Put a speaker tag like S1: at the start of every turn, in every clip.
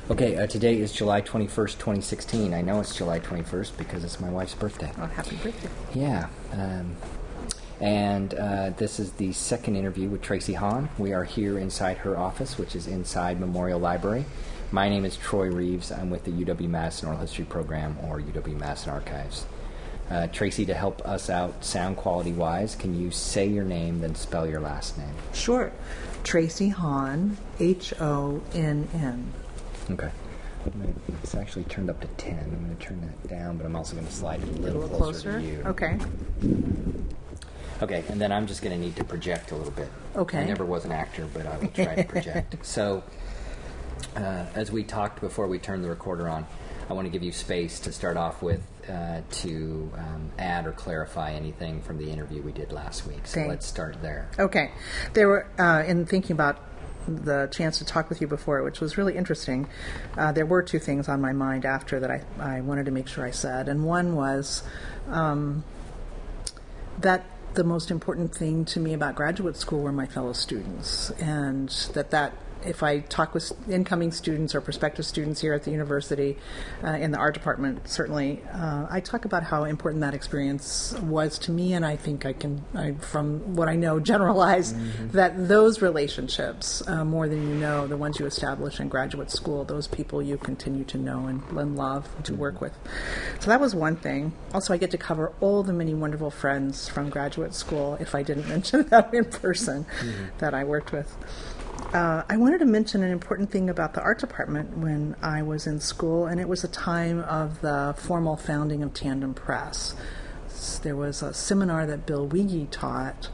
S1: Okay, today is July 21st, 2016. I know it's July 21st because it's my wife's birthday.
S2: Oh, happy birthday.
S1: Yeah. And this is the second interview with Tracy Hahn. We are here inside her office, which is inside Memorial Library. My name is Troy Reeves. I'm with the UW-Madison Oral History Program, or UW-Madison Archives. Tracy, to help us out sound quality-wise, can you say your name, then spell your last name?
S2: Sure. Tracy Hahn, Honn.
S1: Okay. It's actually turned up to 10. I'm going to turn that down, but I'm also going to slide it a little closer to you.
S2: Okay.
S1: Okay, and then I'm just going to need to project a little bit.
S2: Okay.
S1: I never was an actor, but I will try to project. So, as we talked before we turned the recorder on, I want to give you space to start off with to add or clarify anything from the interview we did last week. So let's start there.
S2: Okay. There were, in thinking about the chance to talk with you before, which was really interesting, there were two things on my mind after that I wanted to make sure I said. And one was that the most important thing to me about graduate school were my fellow students, and that if I talk with incoming students or prospective students here at the university in the art department, certainly, I talk about how important that experience was to me, and I think I from what I know, generalize that those relationships, more than you know, the ones you establish in graduate school, those people you continue to know and love to work with. So that was one thing. Also, I get to cover all the many wonderful friends from graduate school, if I didn't mention that in person, that I worked with. I wanted to mention an important thing about the art department when I was in school, and it was the time of the formal founding of Tandem Press. There was a seminar that Bill Wiege taught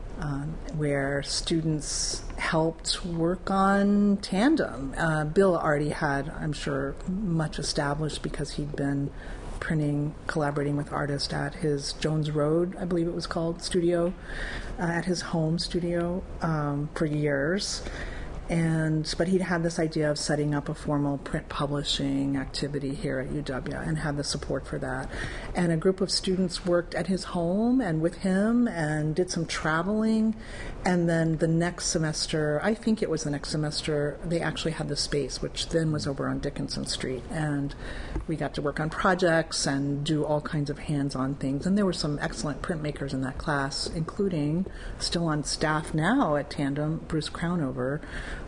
S2: where students helped work on Tandem. Bill already had, I'm sure, much established because he'd been collaborating with artists at his Jones Road, I believe it was called, studio, at his home studio for years. But he'd had this idea of setting up a formal print publishing activity here at UW and had the support for that. And a group of students worked at his home and with him and did some traveling. And then the next semester, I think it was the next semester, they actually had the space, which then was over on Dickinson Street. And we got to work on projects and do all kinds of hands-on things. And there were some excellent printmakers in that class, including, still on staff now at Tandem, Bruce Crownover,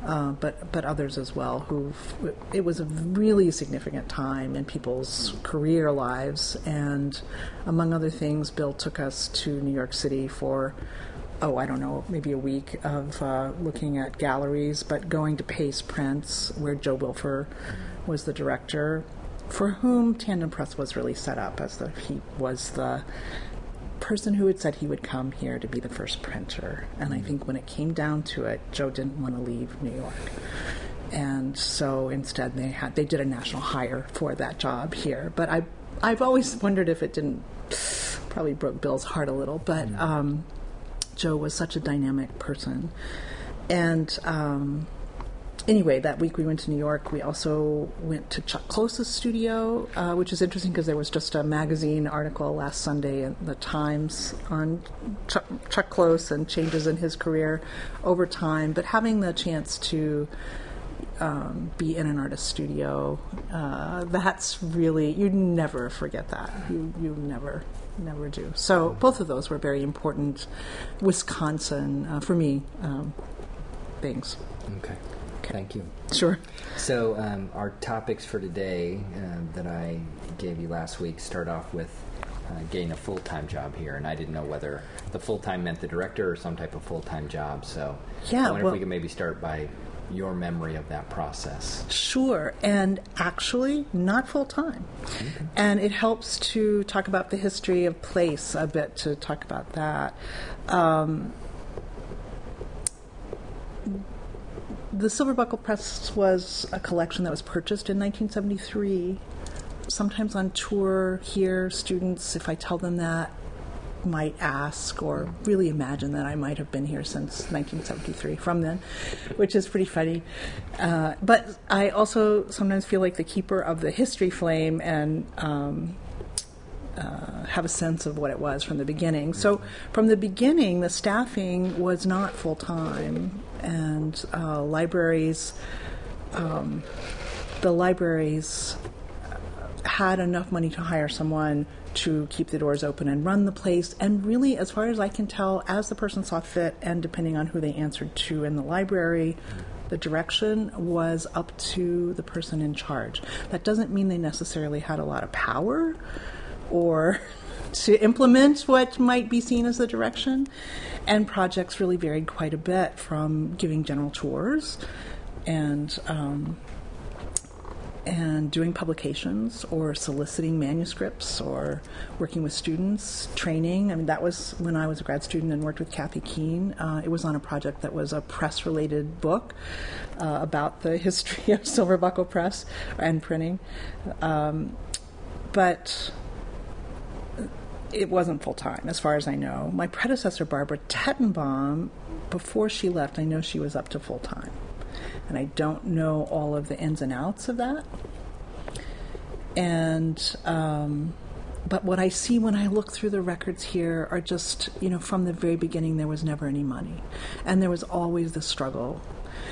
S2: but others as well. It was a really significant time in people's career lives. And among other things, Bill took us to New York City for I don't know, maybe a week of looking at galleries, but going to Pace Prints, where Joe Wilfer was the director, for whom Tandem Press was really set up as he was the person who had said he would come here to be the first printer. And I think when it came down to it, Joe didn't want to leave New York. And so instead they did a national hire for that job here. But I've always wondered if it didn't, probably broke Bill's heart a little, but Joe was such a dynamic person. And anyway, that week we went to New York. We also went to Chuck Close's studio, which is interesting because there was just a magazine article last Sunday in the Times on Chuck Close and changes in his career over time. But having the chance to be in an artist's studio, that's really, you never forget that. You never do. So both of those were very important Wisconsin, for me, things.
S1: Okay. Thank you.
S2: Sure.
S1: So our topics for today that I gave you last week start off with getting a full-time job here, and I didn't know whether the full-time meant the director or some type of full-time job. So I wonder if we could maybe start by your memory of that process.
S2: Sure, and actually not full-time. Okay. And it helps to talk about the history of place a bit, to talk about that. The Silver Buckle Press was a collection that was purchased in 1973. Sometimes on tour here, students, if I tell them that, might ask or really imagine that I might have been here since 1973 from then, which is pretty funny. But I also sometimes feel like the keeper of the history flame and have a sense of what it was from the beginning. So from the beginning, the staffing was not full-time, and libraries the libraries had enough money to hire someone to keep the doors open and run the place. And really, as far as I can tell, as the person saw fit and depending on who they answered to in the library, the direction was up to the person in charge. That doesn't mean they necessarily had a lot of power or to implement what might be seen as the direction. And projects really varied quite a bit, from giving general tours and doing publications or soliciting manuscripts or working with students, training. I mean, that was when I was a grad student and worked with Kathy Keene. It was on a project that was a press-related book about the history of Silver Buckle Press and printing. But it wasn't full-time, as far as I know. My predecessor, Barbara Tettenbaum, before she left, I know she was up to full-time. And I don't know all of the ins and outs of that. And, but what I see when I look through the records here are just, from the very beginning, there was never any money. And there was always the struggle.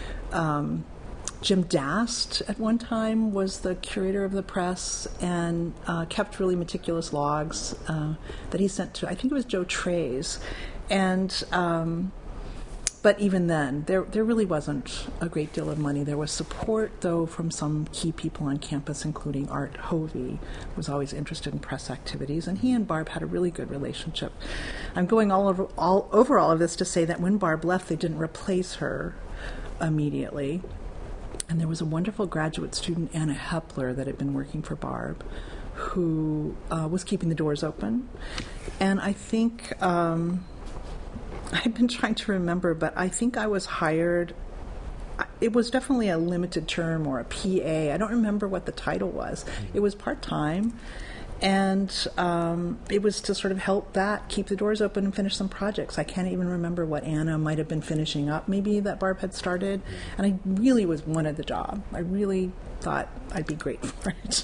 S2: Jim Dast, at one time, was the curator of the press and kept really meticulous logs that he sent to, I think it was Joe Trays. And, but even then, there really wasn't a great deal of money. There was support, though, from some key people on campus, including Art Hovey, who was always interested in press activities, and he and Barb had a really good relationship. I'm going all over all of this to say that when Barb left, they didn't replace her immediately. And there was a wonderful graduate student, Anna Hepler, that had been working for Barb, who was keeping the doors open. And I think... I've been trying to remember, but I think I was hired. It was definitely a limited term or a PA. I don't remember what the title was. It was part-time, and it was to sort of help that, keep the doors open and finish some projects. I can't even remember what Anna might have been finishing up, maybe, that Barb had started. And I really wanted the job. I really thought I'd be great for it.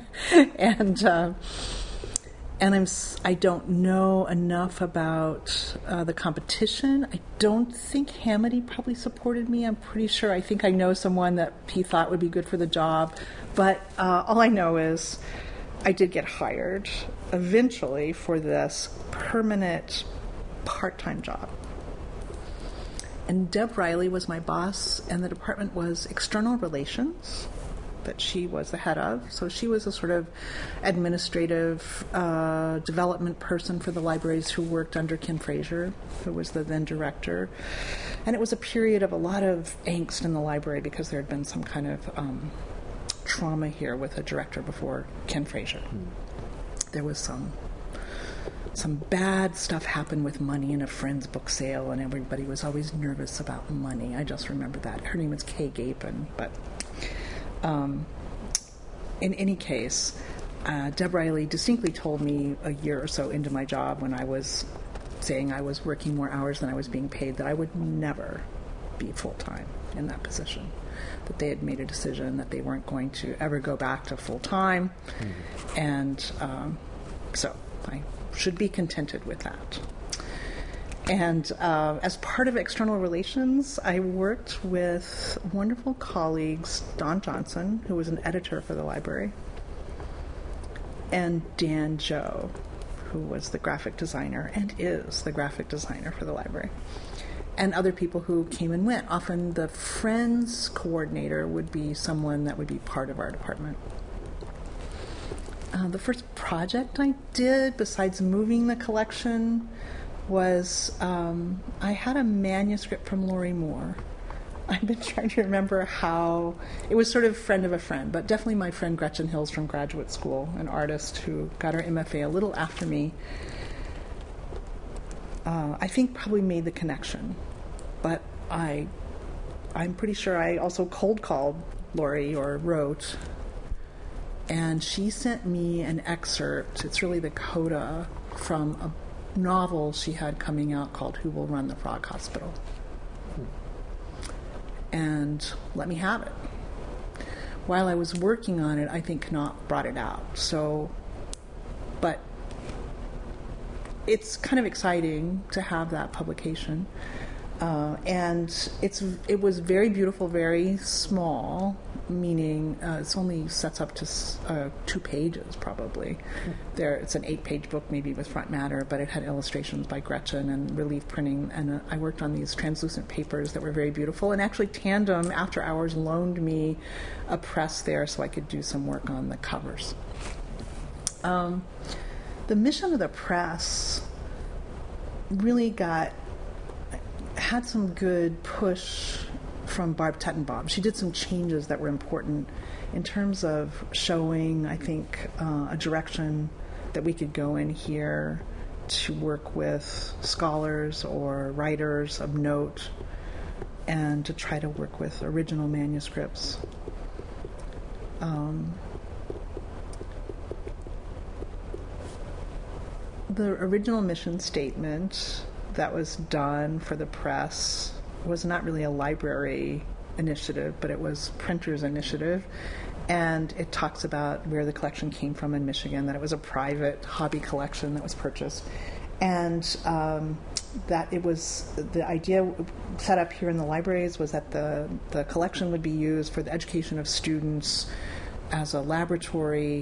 S2: And I don't know enough about the competition. I don't think Hamady probably supported me. I'm pretty sure. I think I know someone that he thought would be good for the job. But all I know is I did get hired eventually for this permanent part-time job. And Deb Riley was my boss, and the department was external relations that she was the head of. So she was a sort of administrative development person for the libraries who worked under Ken Fraser, who was the then director. And it was a period of a lot of angst in the library because there had been some kind of trauma here with a director before Ken Fraser. There was some bad stuff happened with money in a friend's book sale, and everybody was always nervous about money. I just remember that. Her name was Kay Gapin, but in any case, Deb Riley distinctly told me a year or so into my job, when I was saying I was working more hours than I was being paid, that I would never be full-time in that position. That they had made a decision that they weren't going to ever go back to full-time. Mm-hmm. And so I should be contented with that. And as part of external relations, I worked with wonderful colleagues, Don Johnson, who was an editor for the library, and Dan Joe, who was the graphic designer and is the graphic designer for the library, and other people who came and went. Often the Friends coordinator would be someone that would be part of our department. The first project I did, besides moving the collection, was I had a manuscript from Lori Moore. I've been trying to remember how it was sort of friend of a friend, but definitely my friend Gretchen Hills from graduate school, an artist who got her MFA a little after me. I think probably made the connection, but I'm pretty sure I also cold called Lori, or wrote, and she sent me an excerpt. It's really the coda from a novel she had coming out called Who Will Run the Frog Hospital, and let me have it. While I was working on it, I think Knopf brought it out. So, but it's kind of exciting to have that publication, and it was very beautiful, very small, meaning it only sets up to 2 pages probably. It's an 8-page book maybe with front matter, but it had illustrations by Gretchen and relief printing, and I worked on these translucent papers that were very beautiful, and actually Tandem After Hours loaned me a press there so I could do some work on the covers. The mission of the press really had some good push from Barb Tettenbaum. She did some changes that were important in terms of showing, I think, a direction that we could go in here to work with scholars or writers of note and to try to work with original manuscripts. The original mission statement that was done for the press was not really a library initiative, but it was printers' initiative. And it talks about where the collection came from in Michigan, that it was a private hobby collection that was purchased. And that it was, the idea set up here in the libraries was that the collection would be used for the education of students as a laboratory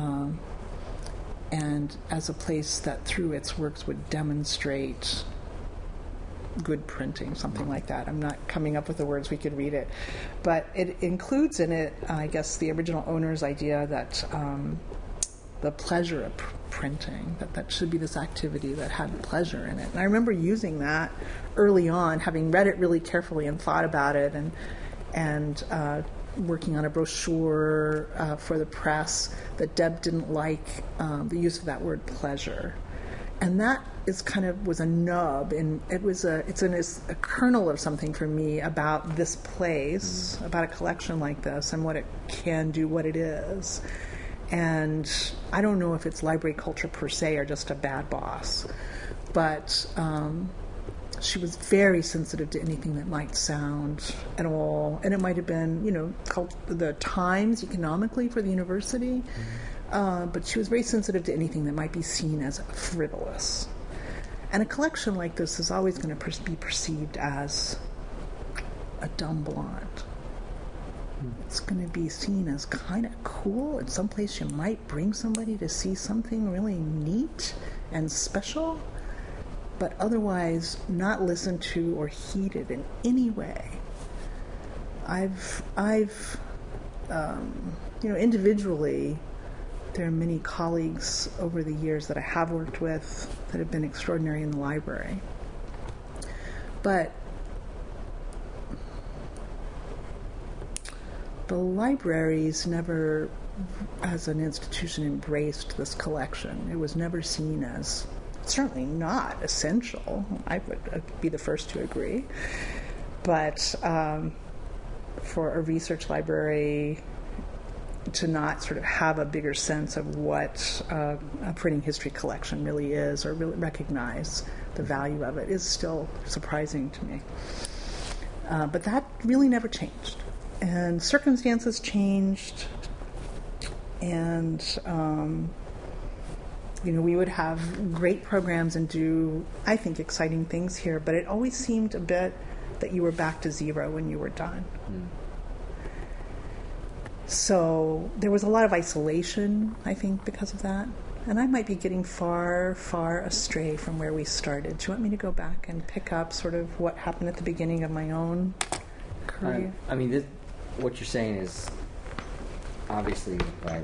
S2: and as a place that through its works would demonstrate good printing, something like that. I'm not coming up with the words, we could read it. But it includes in it, I guess, the original owner's idea that the pleasure of printing, that should be this activity that had pleasure in it. And I remember using that early on, having read it really carefully and thought about it, and working on a brochure for the press that Deb didn't like the use of that word pleasure. And that is was a nub, and it's a kernel of something for me about this place, about a collection like this, and what it can do, what it is. And I don't know if it's library culture per se or just a bad boss, but she was very sensitive to anything that might sound at all, and it might have been, the times economically for the university, but she was very sensitive to anything that might be seen as frivolous. And a collection like this is always going to be perceived as a dumb blonde. It's going to be seen as kind of cool. In some place you might bring somebody to see something really neat and special, but otherwise not listened to or heeded in any way. I've individually, there are many colleagues over the years that I have worked with that have been extraordinary in the library. But the libraries never, as an institution, embraced this collection. It was never seen as, certainly not essential. I would be the first to agree. But for a research library to not sort of have a bigger sense of what a printing history collection really is, or really recognize the value of it, is still surprising to me. But that really never changed. And circumstances changed, and we would have great programs and do, I think, exciting things here, but it always seemed a bit that you were back to zero when you were done. So there was a lot of isolation, I think, because of that. And I might be getting far, far astray from where we started. Do you want me to go back and pick up sort of what happened at the beginning of my own career?
S1: What you're saying is obviously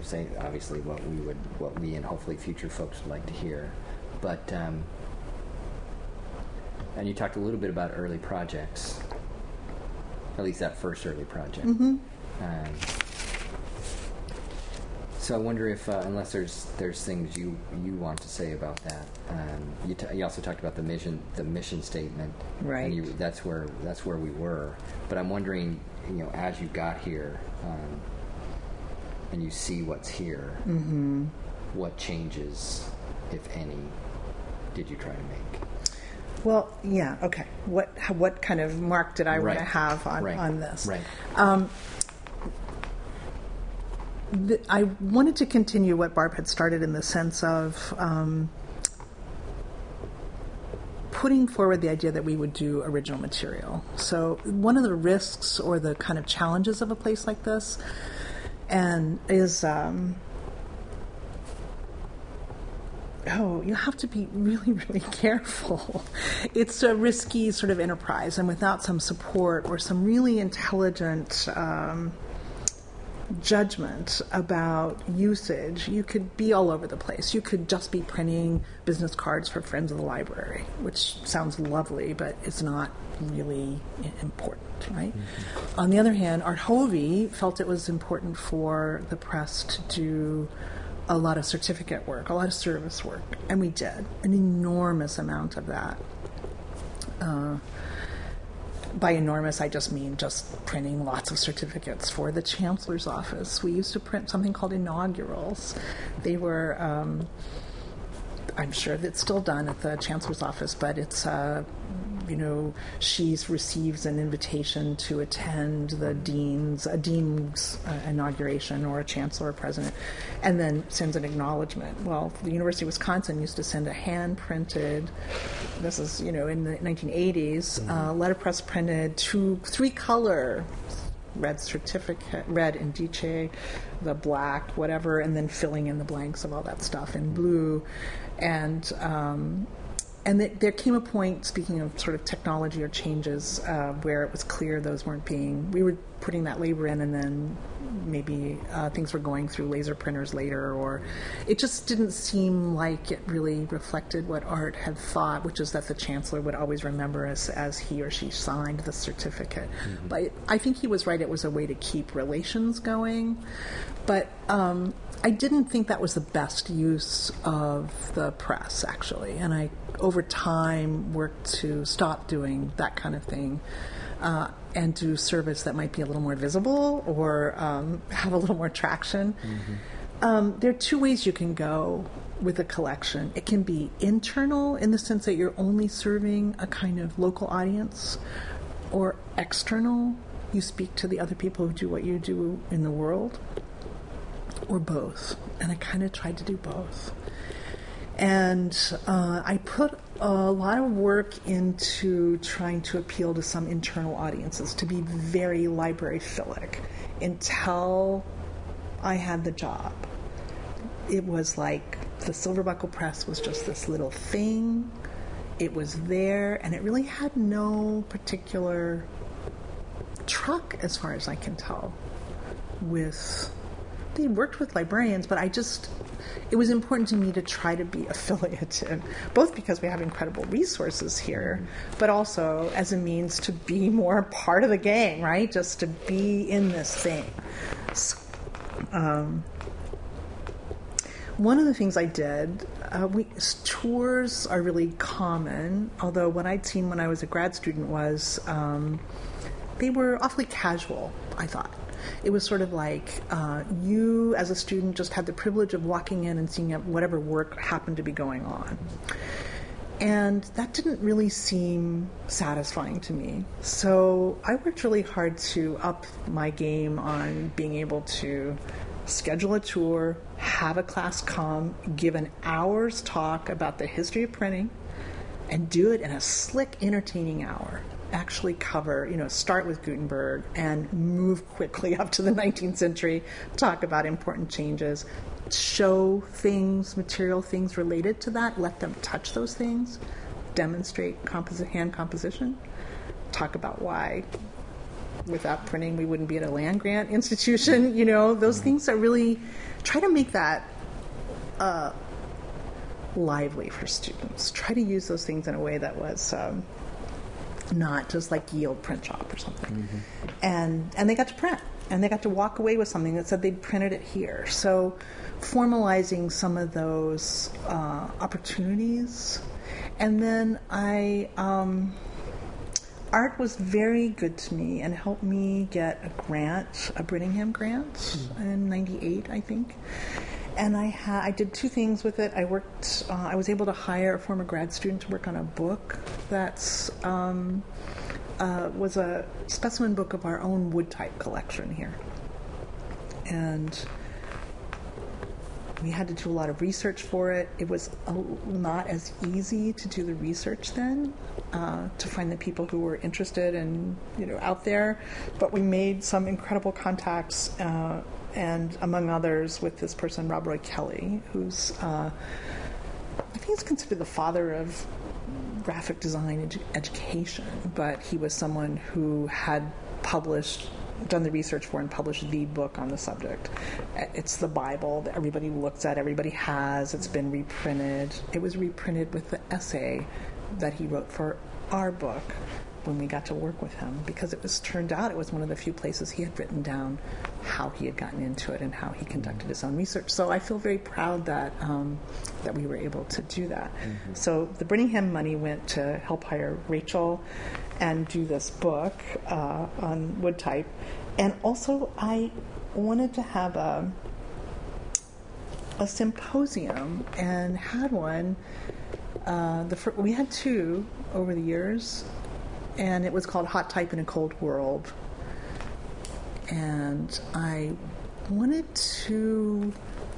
S1: what we and hopefully future folks would like to hear. But and you talked a little bit about early projects, at least that first early project.
S2: Mm-hmm.
S1: So I wonder if, unless there's things you want to say about that. You also talked about the mission statement,
S2: right?
S1: And that's where we were. But I'm wondering, as you got here, and you see what's here,
S2: mm-hmm.
S1: what changes, if any, did you try to make?
S2: Well, yeah, okay. What kind of mark did I want to have on this?
S1: Right.
S2: I wanted to continue what Barb had started in the sense of putting forward the idea that we would do original material. So one of the risks or the kind of challenges of a place like this and is you have to be really, really careful. It's a risky sort of enterprise, and without some support or some really intelligent judgment about usage, you could be all over the place. You could just be printing business cards for friends of the library, which sounds lovely, but it's not really important, right? Mm-hmm. On the other hand, Art Hovey felt it was important for the press to do a lot of certificate work, a lot of service work, and we did an enormous amount of that. By enormous, I just mean just printing lots of certificates for the Chancellor's office. We used to print something called inaugurals. They were, I'm sure that's still done at the Chancellor's office, but it's, she receives an invitation to attend a dean's inauguration or a chancellor or president, and then sends an acknowledgement. Well, the University of Wisconsin used to send a hand-printed, this is, in the 1980s, letterpress printed 3-color red certificate, red indice, the black, whatever, and then filling in the blanks of all that stuff in blue. And there came a point, speaking of sort of technology or changes, where it was clear those weren't we were putting that labor in, and then maybe things were going through laser printers later, or it just didn't seem like it really reflected what Art had thought, which is that the Chancellor would always remember us as he or she signed the certificate. Mm-hmm. But I think he was right, it was a way to keep relations going. But I didn't think that was the best use of the press, actually, and I over time worked to stop doing that kind of thing and do service that might be a little more visible or have a little more traction. Mm-hmm. There are 2 ways you can go with a collection. It can be internal in the sense that you're only serving a kind of local audience, or external, you speak to the other people who do what you do in the world, or both. And I kind of tried to do both. And I put a lot of work into trying to appeal to some internal audiences, to be very library-philic. Until I had the job, it was like the Silver Buckle Press was just this little thing. It was there, and it really had no particular truck, as far as I can tell, they worked with librarians, but it was important to me to try to be affiliative, both because we have incredible resources here, but also as a means to be more part of the gang, right? Just to be in this thing. So, one of the things I did, tours are really common, although what I'd seen when I was a grad student was they were awfully casual, I thought. It was sort of like you, as a student, just had the privilege of walking in and seeing whatever work happened to be going on. And that didn't really seem satisfying to me. So I worked really hard to up my game on being able to schedule a tour, have a class come, give an hour's talk about the history of printing, and do it in a slick, entertaining hour. Actually cover, start with Gutenberg and move quickly up to the 19th century, talk about important changes, show things, material things related to that, let them touch those things, demonstrate hand composition, talk about why without printing we wouldn't be at a land-grant institution, those things that really try to make that lively for students. Try to use those things in a way that was not just like Yield Print Shop or something. Mm-hmm. And they got to print, and they got to walk away with something that said they'd printed it here. So formalizing some of those opportunities. And then Art was very good to me and helped me get a grant, a Brittingham grant in 98, I think. And I did 2 things with it. I was able to hire a former grad student to work on a book that's was a specimen book of our own wood type collection here. And We had to do a lot of research for it. It was not as easy to do the research then, to find the people who were interested and out there. But we made some incredible contacts, and among others with this person, Rob Roy Kelly, who's I think he's considered the father of graphic design education, but he was someone who had done the research for and published the book on the subject. It's the Bible that everybody looks at, everybody has. It's been reprinted. It was reprinted with the essay that he wrote for our book when we got to work with him, because turned out it was one of the few places he had written down how he had gotten into it and how he conducted his own research. So I feel very proud that that we were able to do that. Mm-hmm. So the Brittingham money went to help hire Rachel and do this book on wood type. And also I wanted to have a symposium, and had one. We had two over the years, and it was called Hot Type in a Cold World. And I wanted to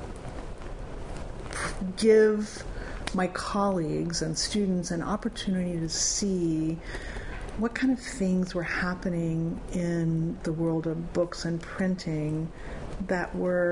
S2: give my colleagues and students an opportunity to see what kind of things were happening in the world of books and printing that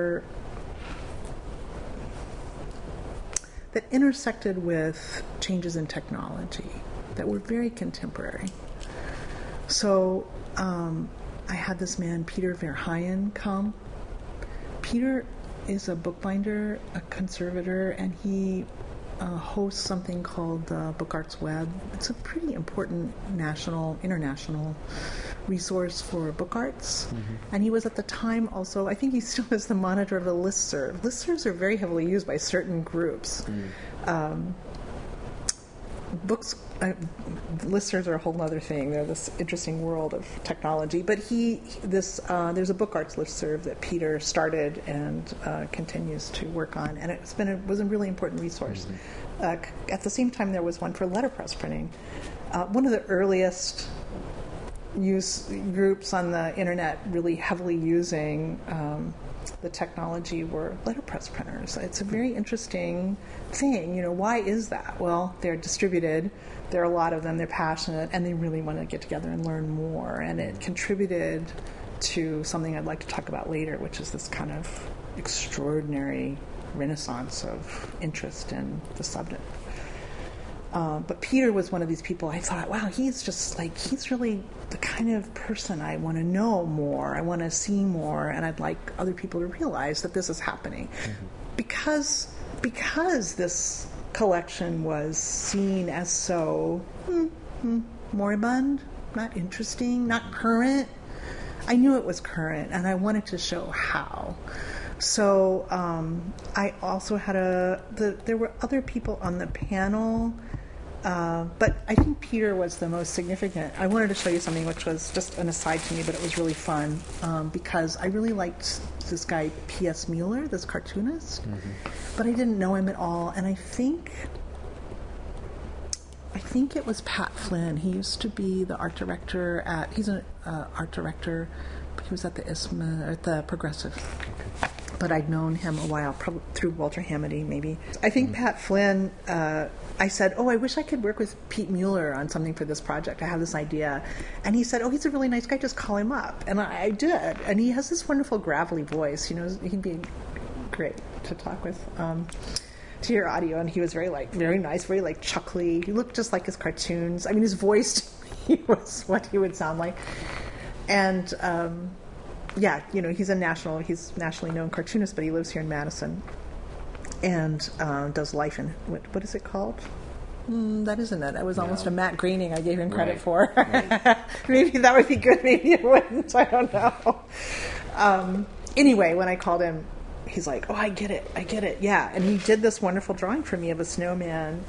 S2: intersected with changes in technology that were very contemporary. So I had this man, Peter Verheyen, come. Peter is a bookbinder, a conservator, and he hosts something called Book Arts Web. It's a pretty important international resource for book arts. Mm-hmm. And he was at the time also, I think he still is the monitor of a listserv. Listservs are very heavily used by certain groups. Mm. Listservs are a whole other thing. They're this interesting world of technology. But there's a book arts listserv that Peter started and continues to work on, and it was a really important resource. Mm-hmm. At the same time, there was one for letterpress printing. One of the earliest groups on the internet really heavily using the technology were letterpress printers. It's a very interesting thing. Why is that? Well, they're distributed. There are a lot of them. They're passionate, and they really want to get together and learn more. And it contributed to something I'd like to talk about later, which is this kind of extraordinary renaissance of interest in the subject. But Peter was one of these people I thought, wow, he's really the kind of person I want to know more, I want to see more, and I'd like other people to realize that this is happening. Mm-hmm. Because this collection was seen as so moribund, not interesting, not current. I knew it was current, and I wanted to show how. So I also had there were other people on the panel, but I think Peter was the most significant. I wanted to show you something which was just an aside to me, but it was really fun because I really liked this guy P.S. Mueller, this cartoonist, but I didn't know him at all. And I think it was Pat Flynn. He used to be the art director he's an art director, but he was at the ISMA, at the Progressive. But I'd known him a while, probably through Walter Hamady, maybe. I think Pat Flynn, I said, I wish I could work with Pete Mueller on something for this project. I have this idea. And he said, he's a really nice guy, just call him up. And I did. And he has this wonderful gravelly voice. He'd be great to talk with, to hear audio. And he was very nice, very chuckly. He looked just like his cartoons. I mean, his voice was what he would sound like. And he's he's nationally known cartoonist, but he lives here in Madison and does life in, what is it called? That isn't it. It was almost a Matt Groening I gave him credit for. Right. Maybe that would be good, maybe it wouldn't. I don't know. Anyway, when I called him, he's like, I get it. Yeah. And he did this wonderful drawing for me of a snowman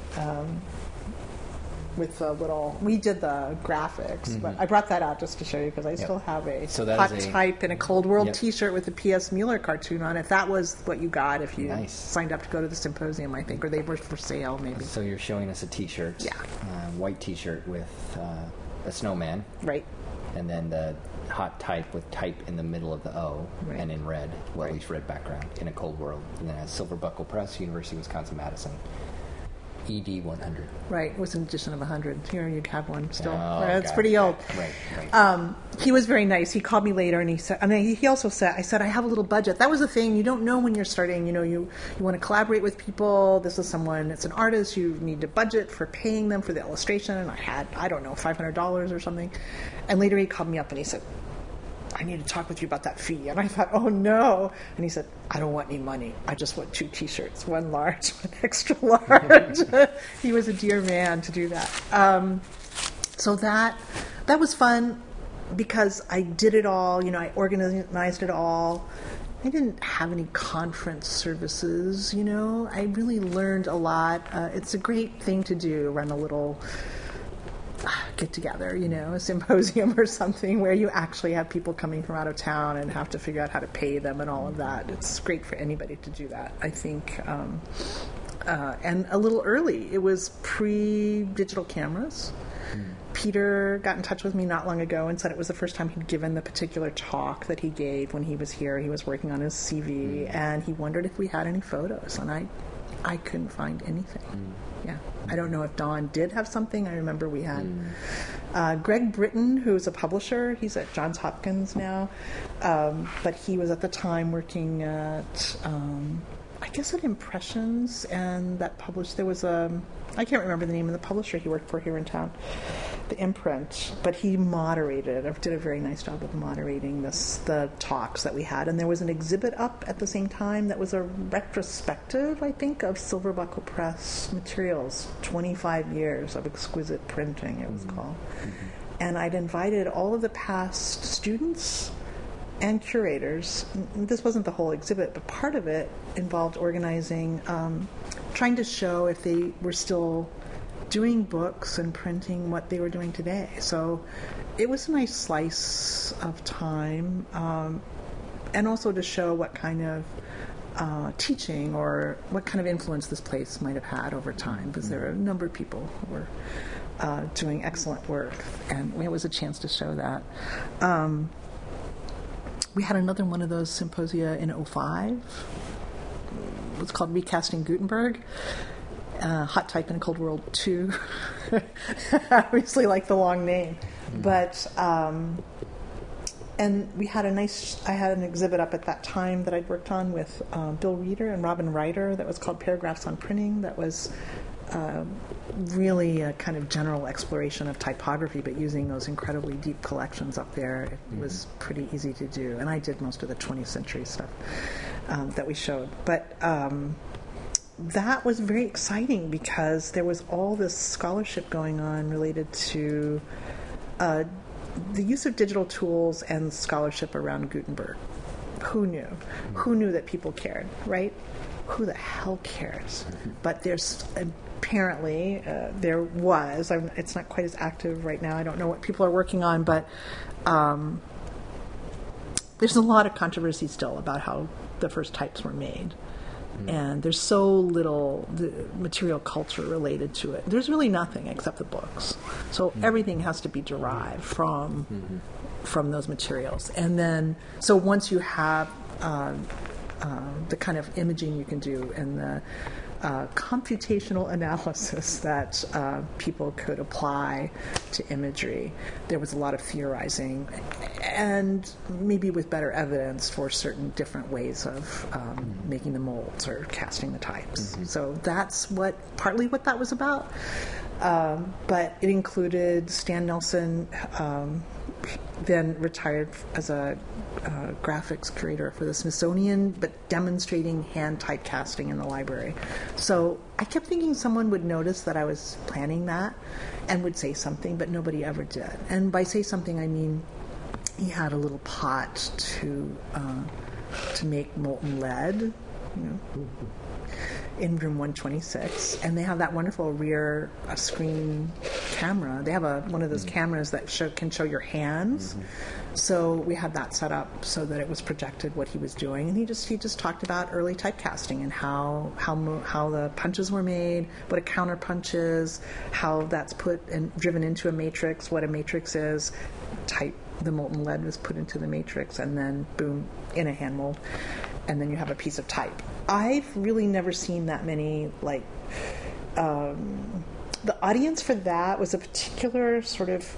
S2: with we did the graphics, but I brought that out just to show you because I still have a Hot Type in a Cold World t-shirt with the P.S. Mueller cartoon on it. That was what you got if you signed up to go to the symposium, I think, or they were for sale, maybe.
S1: So you're showing us a t-shirt, white t-shirt with a snowman.
S2: Right.
S1: And then the hot type with type in the middle of the O,
S2: Right.
S1: and in red, well, at least red background, in a cold world. And then it has Silver Buckle Press, University of Wisconsin-Madison, ED 100.
S2: Right, it was an edition of 100. Here you have one still.
S1: Oh,
S2: It's
S1: got
S2: pretty
S1: it.
S2: old.
S1: Right.
S2: He was very nice. He called me later and he said, and he also said, I have a little budget. That was the thing. You don't know when you're starting. You want to collaborate with people. This is someone, it's an artist. You need to budget for paying them for the illustration. And I had, I don't know, $500 or something. And later he called me up and he said, I need to talk with you about that fee. And I thought, oh no. And he said, I don't want any money. I just want 2 T-shirts, one large, one extra large. He was a dear man to do that. So that was fun because I did it all. I organized it all. I didn't have any conference services. I really learned a lot. It's a great thing to do, run a little get together, a symposium or something where you actually have people coming from out of town and have to figure out how to pay them and all of that. It's great for anybody to do that, I think. And a little early. It was pre-digital cameras. Peter got in touch with me not long ago and said it was the first time he'd given the particular talk that he gave when he was here. He was working on his CV, and he wondered if we had any photos, and I couldn't find anything. Yeah. I don't know if Dawn did have something. I remember we had Greg Britton, who's a publisher. He's at Johns Hopkins now. But he was at the time working at, I guess at Impressions, and that published, there was I can't remember the name of the publisher he worked for here in town, the imprint, but he moderated, did a very nice job of moderating the talks that we had. And there was an exhibit up at the same time that was a retrospective, I think, of Silver Buckle Press materials, 25 years of exquisite printing, it was called. And I'd invited all of the past students and curators. This wasn't the whole exhibit, but part of it involved organizing, trying to show if they were still doing books and printing what they were doing today. So it was a nice slice of time, and also to show what kind of teaching or what kind of influence this place might have had over time, because there are a number of people who were doing excellent work, and it was a chance to show that. We had another one of those symposia in 2005. It was called Recasting Gutenberg. Hot Type in Cold World 2. Obviously like the long name. But, and we had I had an exhibit up at that time that I'd worked on with Bill Reeder and Robin Ryder that was called Paragraphs on Printing. That was really a kind of general exploration of typography, but using those incredibly deep collections up there, it was pretty easy to do. And I did most of the 20th century stuff that we showed. But that was very exciting because there was all this scholarship going on related to the use of digital tools and scholarship around Gutenberg. Who knew? Who knew that people cared, right? Who the hell cares? But there's apparently there was. It's not quite as active right now. I don't know what people are working on, but there's a lot of controversy still about how the first types were made. And there's so little material culture related to it. There's really nothing except the books. So everything has to be derived from those materials. And then, so once you have the kind of imaging you can do and the computational analysis that people could apply to imagery, there was a lot of theorizing and maybe with better evidence for certain different ways of making the molds or casting the types. So that's partly what that was about. But it included Stan Nelson, then retired as a graphics curator for the Smithsonian, but demonstrating hand typecasting in the library. So I kept thinking someone would notice that I was planning that and would say something, but nobody ever did. And by say something, I mean he had a little pot to make molten lead, in room 126, and they have that wonderful rear screen camera. They have one of those cameras that can show your hands. So we had that set up so that it was projected what he was doing, and he just talked about early typecasting and how the punches were made, what a counter punch is, how that's put and driven into a matrix, what a matrix is, type the molten lead was put into the matrix, and then boom, in a hand mold, and then you have a piece of type. I've really never seen that many, like, the audience for that was a particular sort of,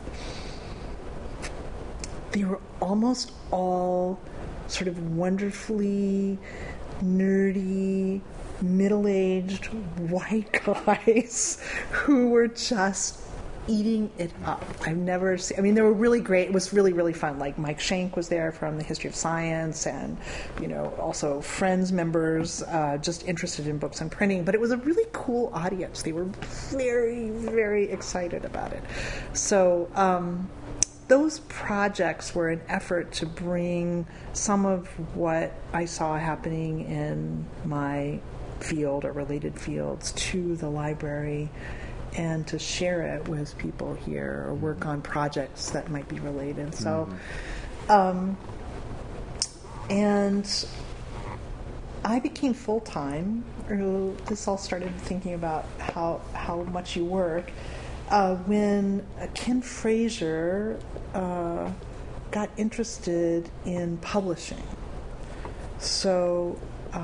S2: they were almost all sort of wonderfully nerdy, middle-aged white guys who were just eating it up. I've never seen, I mean, they were really great. It was really, really fun. Like Mike Schenk was there from the History of Science, and, you know, also Friends members just interested in books and printing. But it was a really cool audience. They were very, very excited about it. So those projects were an effort to bring some of what I saw happening in my field or related fields to the library, and to share it with people here or work on projects that might be related. So, and I became full-time. This all started thinking about how much you work when Ken Fraser got interested in publishing. So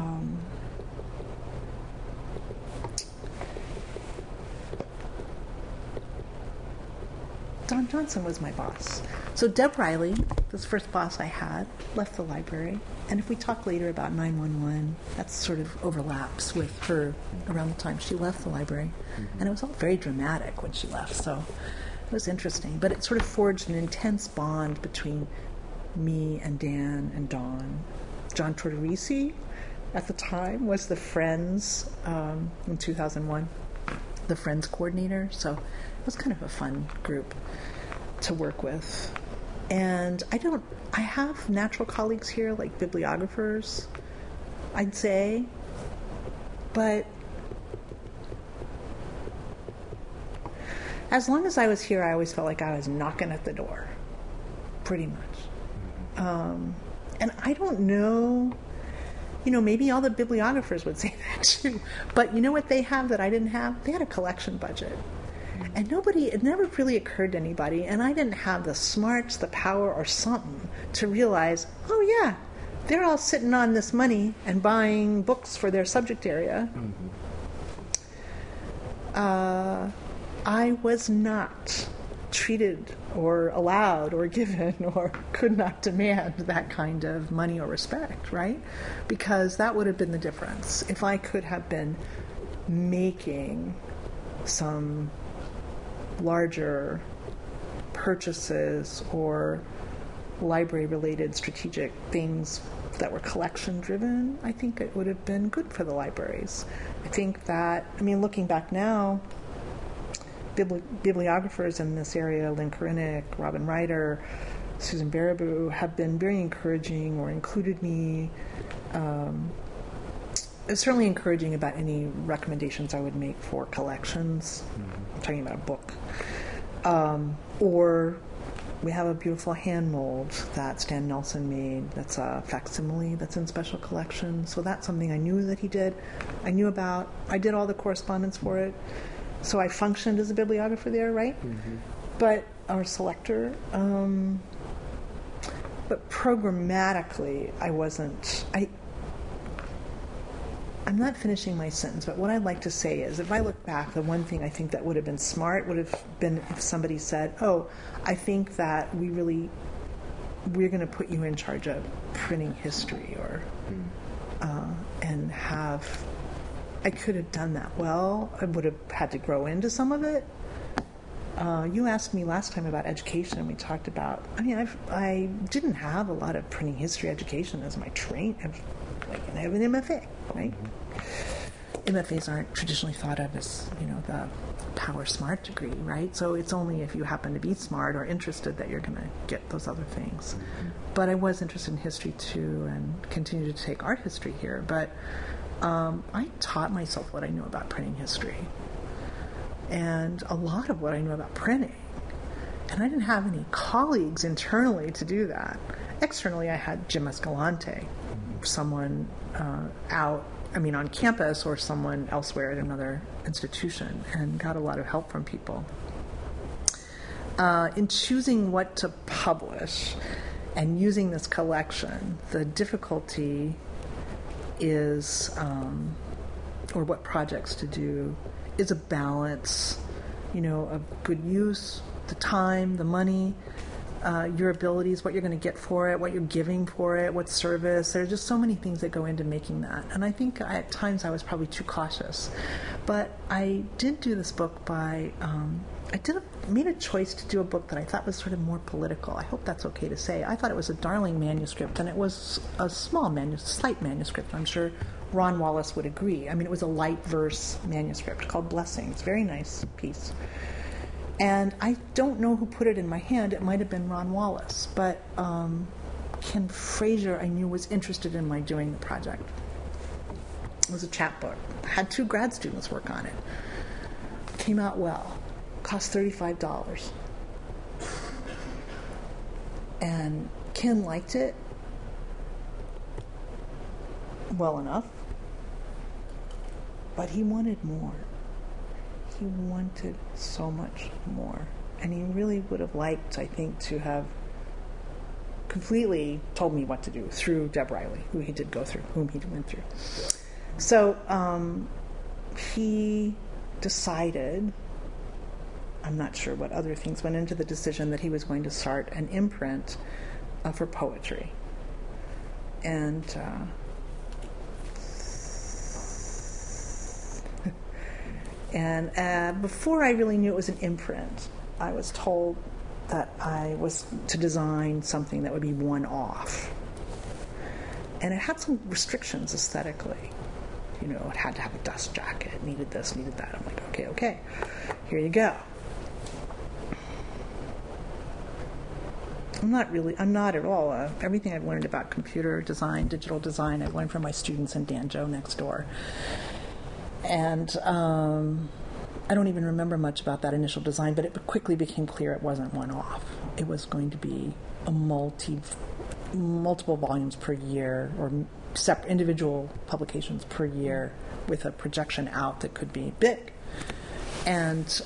S2: Don Johnson was my boss. So Deb Riley, this first boss I had, left the library. And if we talk later about 911, that sort of overlaps with her around the time she left the library. And it was all very dramatic when she left, so it was interesting. But it sort of forged an intense bond between me and Dan and Dawn. John Tortorisi, at the time, was the Friends, in 2001, the Friends coordinator. So it was kind of a fun group to work with. And I have natural colleagues here, like bibliographers, I'd say. But as long as I was here, I always felt like I was knocking at the door, pretty much. And I don't know, you know, maybe all the bibliographers would say that too. But you know what they have that I didn't have? They had a collection budget. And it never really occurred to anybody, and I didn't have the smarts, the power, or something to realize, oh yeah, they're all sitting on this money and buying books for their subject area. I was not treated or allowed or given or could not demand that kind of money or respect, right? Because that would have been the difference. If I could have been making some larger purchases or library-related strategic things that were collection-driven, I think it would have been good for the libraries. I think that, I mean, looking back now, bibliographers in this area, Lynn Korinek, Robin Ryder, Susan Baraboo, have been very encouraging or included me. It's certainly encouraging about any recommendations I would make for collections. I'm talking about a book. Or we have a beautiful hand mold that Stan Nelson made that's a facsimile that's in special collection. So that's something I knew that he did. I knew about. I did all the correspondence for it. So I functioned as a bibliographer there, right? But, or selector. But programmatically, I wasn't. I'm not finishing my sentence, but what I'd like to say is, if I look back, the one thing I think that would have been smart would have been if somebody said, oh, I think that we're going to put you in charge of printing history, or and have, I could have done that well. I would have had to grow into some of it. You asked me last time about education, and we talked about, I mean, I didn't have a lot of printing history education as my training. Like, and I have an MFA, right? MFAs aren't traditionally thought of as, you know, the power smart degree, right? So it's only if you happen to be smart or interested that you're going to get those other things. But I was interested in history too, and continue to take art history here. But I taught myself what I knew about printing history, and a lot of what I knew about printing. And I didn't have any colleagues internally to do that. Externally, I had Jim Escalante, someone on campus, or someone elsewhere at another institution, and got a lot of help from people. In choosing what to publish and using this collection, the difficulty is, or what projects to do, is a balance, of good use, the time, the money, your abilities, what you're going to get for it, what you're giving for it, what service. There are just so many things that go into making that. And I think at times I was probably too cautious. But I did do this book by, made a choice to do a book that I thought was sort of more political. I hope that's okay to say. I thought it was a darling manuscript, and it was a slight manuscript. I'm sure Ron Wallace would agree. I mean, it was a light verse manuscript called Blessings. Very nice piece. And I don't know who put it in my hand. It might have been Ron Wallace. But Ken Fraser, I knew, was interested in my doing the project. It was a chapbook. I had 2 grad students work on it. Came out well. Cost $35. And Ken liked it well enough. But he wanted more. He wanted so much more. And he really would have liked, I think, to have completely told me what to do through Deb Riley, whom he went through. So he decided, I'm not sure what other things went into the decision, that he was going to start an imprint for poetry. And before I really knew it was an imprint, I was told that I was to design something that would be one-off. And it had some restrictions aesthetically. It had to have a dust jacket, it needed this, needed that. I'm like, okay, here you go. I'm not at all. Everything I've learned about computer design, digital design, I've learned from my students in Danjo next door. And I don't even remember much about that initial design, but it quickly became clear it wasn't one-off. It was going to be a multiple volumes per year, or individual publications per year, with a projection out that could be big. And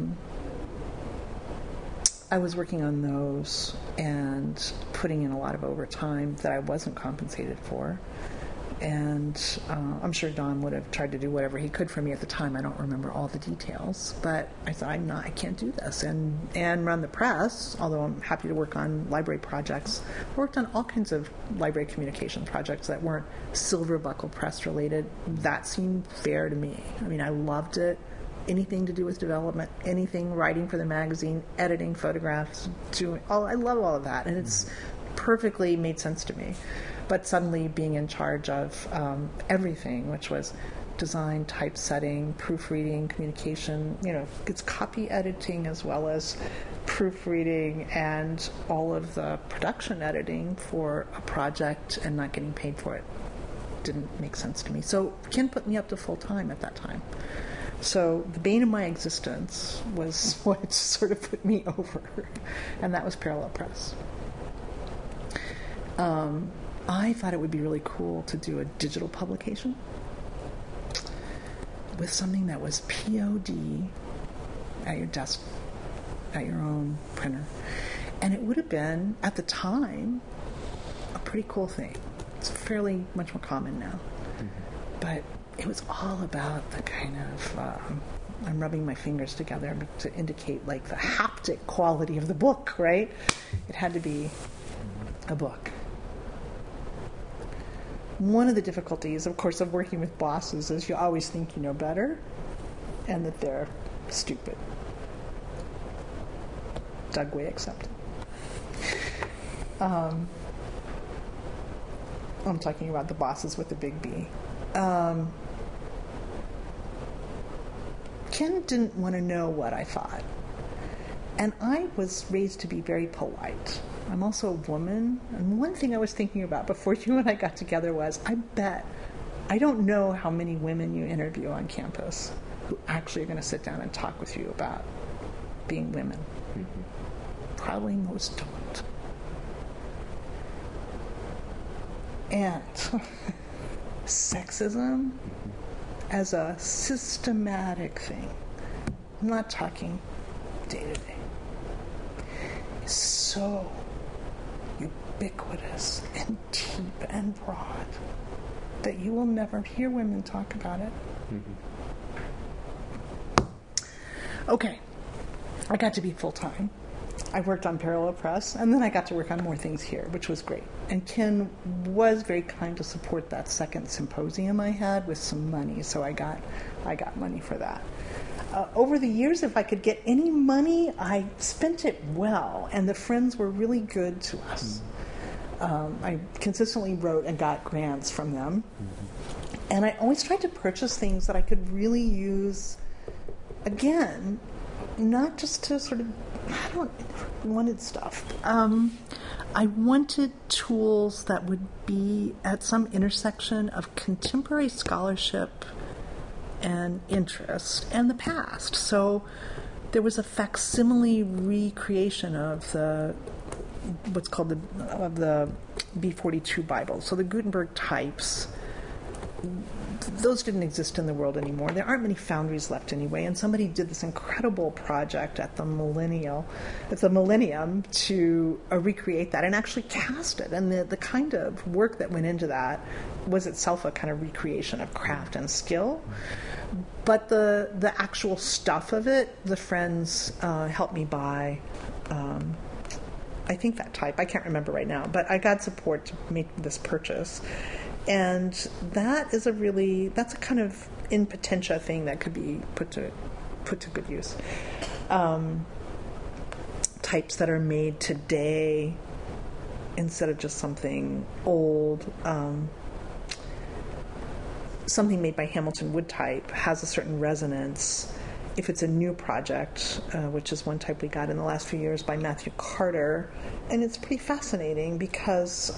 S2: I was working on those and putting in a lot of overtime that I wasn't compensated for. And I'm sure Don would have tried to do whatever he could for me at the time. I don't remember all the details, but I thought, I can't do this. And run the press, although I'm happy to work on library projects. I worked on all kinds of library communication projects that weren't Silver Buckle Press related. That seemed fair to me. I mean, I loved it. Anything to do with development, anything, writing for the magazine, editing photographs, I love all of that. And it's perfectly made sense to me. But suddenly being in charge of everything, which was design, typesetting, proofreading, communication, it's copy editing as well as proofreading, and all of the production editing for a project and not getting paid for it didn't make sense to me. So Ken put me up to full time at that time. So the bane of my existence was what sort of put me over, and that was Parallel Press. I thought it would be really cool to do a digital publication with something that was POD at your desk, at your own printer. And it would have been, at the time, a pretty cool thing. It's fairly much more common now. Mm-hmm. But it was all about the kind of, I'm rubbing my fingers together to indicate like the haptic quality of the book, right? It had to be a book. One of the difficulties, of course, of working with bosses is you always think you know better and that they're stupid. Dugway accepted. I'm talking about the bosses with the big B. Ken didn't want to know what I thought. And I was raised to be very polite. I'm also a woman. And one thing I was thinking about before you and I got together was, I don't know how many women you interview on campus who actually are going to sit down and talk with you about being women. Mm-hmm. Probably most don't. And sexism as a systematic thing. I'm not talking day to day. is so ubiquitous and deep and broad that you will never hear women talk about it. Okay, I got to be full-time. I worked on Parallel Press, and then I got to work on more things here, which was great. And Ken was very kind to support that second symposium I had with some money, so I got money for that. Over the years, if I could get any money, I spent it well, and the Friends were really good to us. I consistently wrote and got grants from them, and I always tried to purchase things that I could really use, again, not just to sort of, I wanted stuff. I wanted tools that would be at some intersection of contemporary scholarship and interest and the past. So there was a facsimile recreation of what's called the B42 Bible. So the Gutenberg types, those didn't exist in the world anymore. There aren't many foundries left anyway, and somebody did this incredible project at the Millennium to recreate that and actually cast it. And the kind of work that went into that was itself a kind of recreation of craft and skill. But the actual stuff of it, the Friends helped me buy. I think that type. I can't remember right now, but I got support to make this purchase. And that's a kind of in potentia thing that could be put to good use. Types that are made today instead of just something old. Something made by Hamilton Wood Type has a certain resonance. If it's a new project, which is one type we got in the last few years by Matthew Carter, and it's pretty fascinating because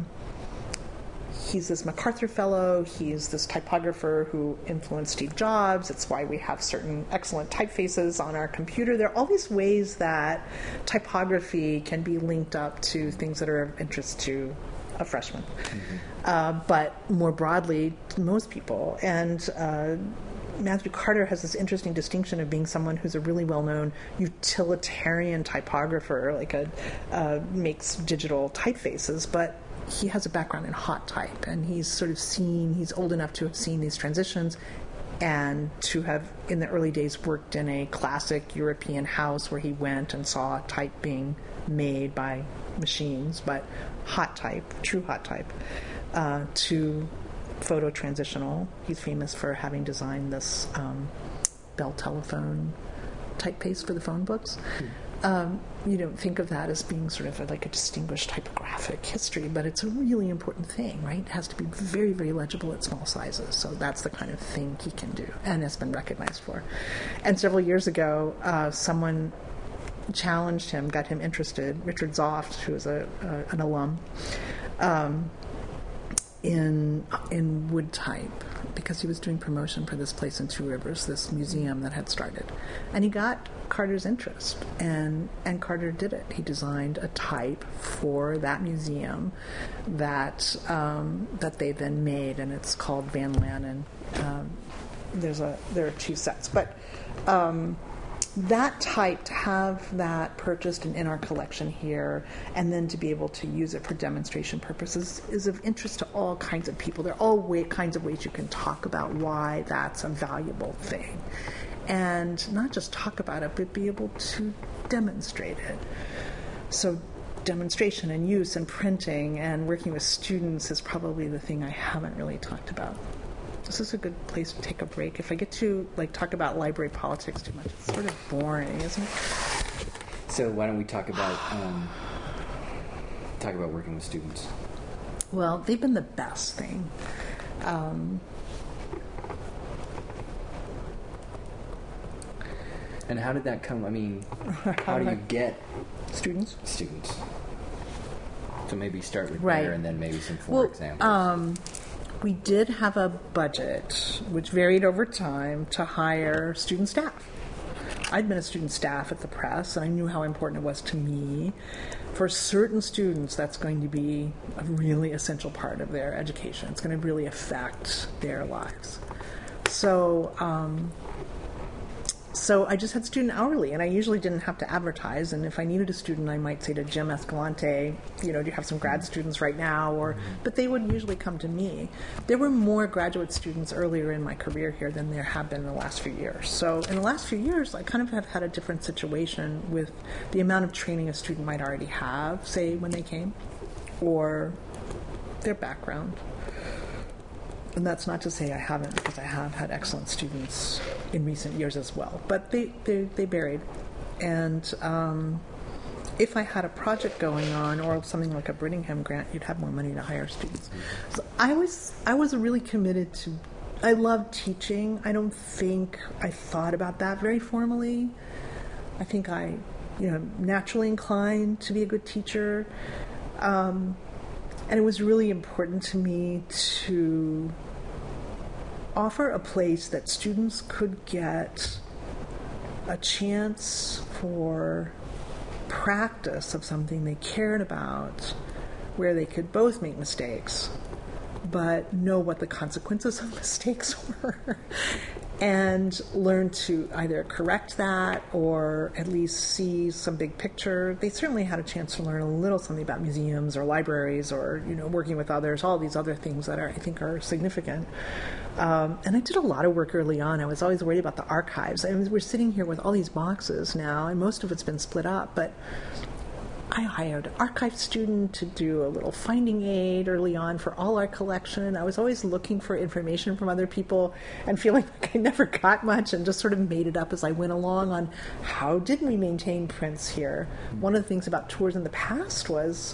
S2: he's this MacArthur Fellow, he's this typographer who influenced Steve Jobs. It's why we have certain excellent typefaces on our computer. There are all these ways that typography can be linked up to things that are of interest to a freshman, but more broadly to most people. And Matthew Carter has this interesting distinction of being someone who's a really well-known utilitarian typographer, makes digital typefaces, but he has a background in hot type, and he's old enough to have seen these transitions and to have, in the early days, worked in a classic European house where he went and saw type being made by machines, but hot type, true hot type, to photo transitional. He's famous for having designed this Bell Telephone typeface for the phone books. You don't think of that as being sort of like a distinguished typographic history, but it's a really important thing, right? It has to be very, very legible at small sizes. So that's the kind of thing he can do and has been recognized for. And several years ago, someone challenged him, got him interested, Richard Zoft, who is an alum, in wood type, because he was doing promotion for this place in Two Rivers, this museum that had started. And he got Carter's interest, and Carter did it. He designed a type for that museum that they then made, and it's called Van Lannen. There are two sets, but that type, to have that purchased and in our collection here, and then to be able to use it for demonstration purposes, is of interest to all kinds of people. There are all kinds of ways you can talk about why that's a valuable thing. And not just talk about it, but be able to demonstrate it. So demonstration and use and printing and working with students is probably the thing I haven't really talked about. This is a good place to take a break. If I get to talk about library politics too much, it's sort of boring, isn't it?
S1: So why don't we talk about working with students?
S2: Well, they've been the best thing.
S1: And how did that come? I mean, how do you get
S2: students?
S1: So maybe start with
S2: right.
S1: there, and then maybe some examples.
S2: We did have a budget, which varied over time, to hire student staff. I'd been a student staff at the press, and I knew how important it was to me. For certain students, that's going to be a really essential part of their education. It's going to really affect their lives. So So I just had student hourly, and I usually didn't have to advertise. And if I needed a student, I might say to Jim Escalante, do you have some grad students right now? But they would usually come to me. There were more graduate students earlier in my career here than there have been in the last few years. So in the last few years, I kind of have had a different situation with the amount of training a student might already have, say, when they came, or their background. And that's not to say I haven't, because I have had excellent students in recent years as well. But they varied. And if I had a project going on or something like a Brittingham grant, you'd have more money to hire students. So I was really committed to, I love teaching. I don't think I thought about that very formally. I think I, naturally inclined to be a good teacher. And it was really important to me to offer a place that students could get a chance for practice of something they cared about, where they could both make mistakes, but know what the consequences of mistakes were, and learn to either correct that or at least see some big picture. They certainly had a chance to learn a little something about museums or libraries or, working with others, all these other things that I think are significant. And I did a lot of work early on. I was always worried about the archives. We're sitting here with all these boxes now, and most of it's been split up, but I hired an archive student to do a little finding aid early on for all our collection. I was always looking for information from other people and feeling like I never got much, and just sort of made it up as I went along on how did we maintain prints here. One of the things about tours in the past was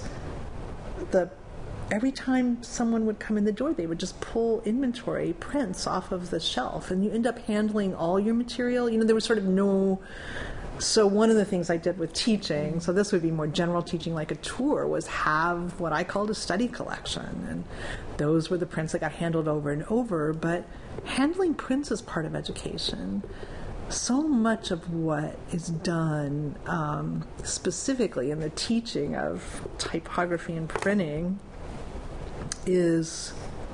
S2: every time someone would come in the door, they would just pull inventory prints off of the shelf, and you end up handling all your material. There was sort of no... So one of the things I did with teaching, so this would be more general teaching like a tour, was have what I called a study collection. And those were the prints that got handled over and over. But handling prints is part of education. So much of what is done specifically in the teaching of typography and printing is,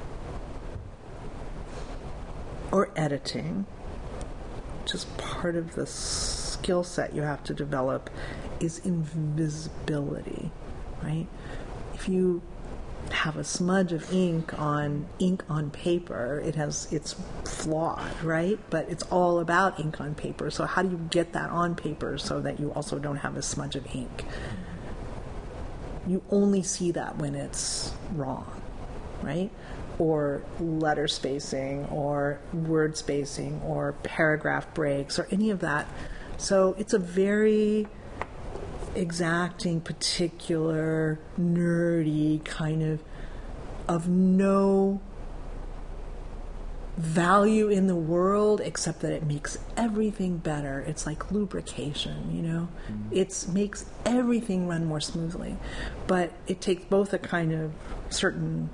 S2: or editing, which is part of the skill set you have to develop, is invisibility, right? If you have a smudge of ink on paper, it's flawed, right? But it's all about ink on paper. So how do you get that on paper so that you also don't have a smudge of ink? You only see that when it's wrong, right? Or letter spacing, or word spacing, or paragraph breaks, or any of that. So it's a very exacting, particular, nerdy kind of no value in the world except that it makes everything better. It's like lubrication, It makes everything run more smoothly. But it takes both a kind of certain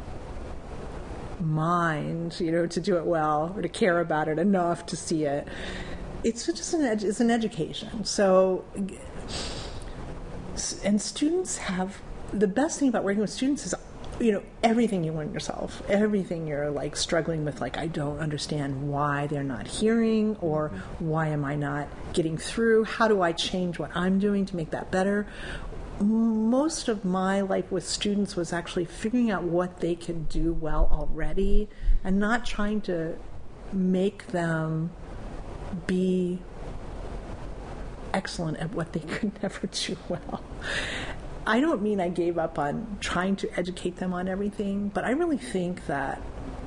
S2: mind, to do it well, or to care about it enough to see it. It's just an education. So, and students have, the best thing about working with students is, everything you learn yourself, everything you're like struggling with, like, I don't understand why they're not hearing, or why am I not getting through? How do I change what I'm doing to make that better? Most of my life with students was actually figuring out what they could do well already, and not trying to make them be excellent at what they could never do well. I don't mean I gave up on trying to educate them on everything, but I really think that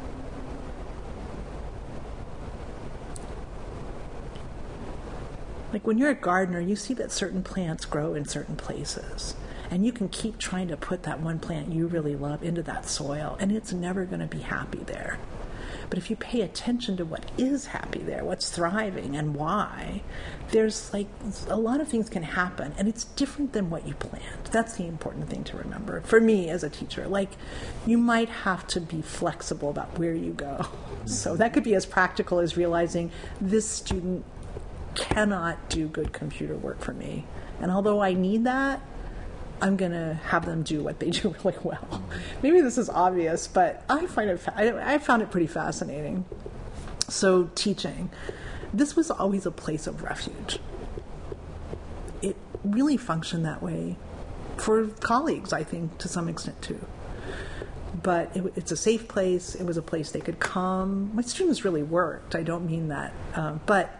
S2: like when you're a gardener, you see that certain plants grow in certain places, and you can keep trying to put that one plant you really love into that soil, and it's never going to be happy there. But if you pay attention to what is happy there, what's thriving, and why, there's like a lot of things can happen, and it's different than what you planned. That's the important thing to remember. For me as a teacher, like, you might have to be flexible about where you go. So that could be as practical as realizing this student cannot do good computer work for me. And although I need that, I'm going to have them do what they do really well. Maybe this is obvious, but I found it pretty fascinating. So teaching. this was always a place of refuge. It really functioned that way for colleagues, I think, to some extent too. But it's a safe place. It was a place they could come. My students really worked. I don't mean that. But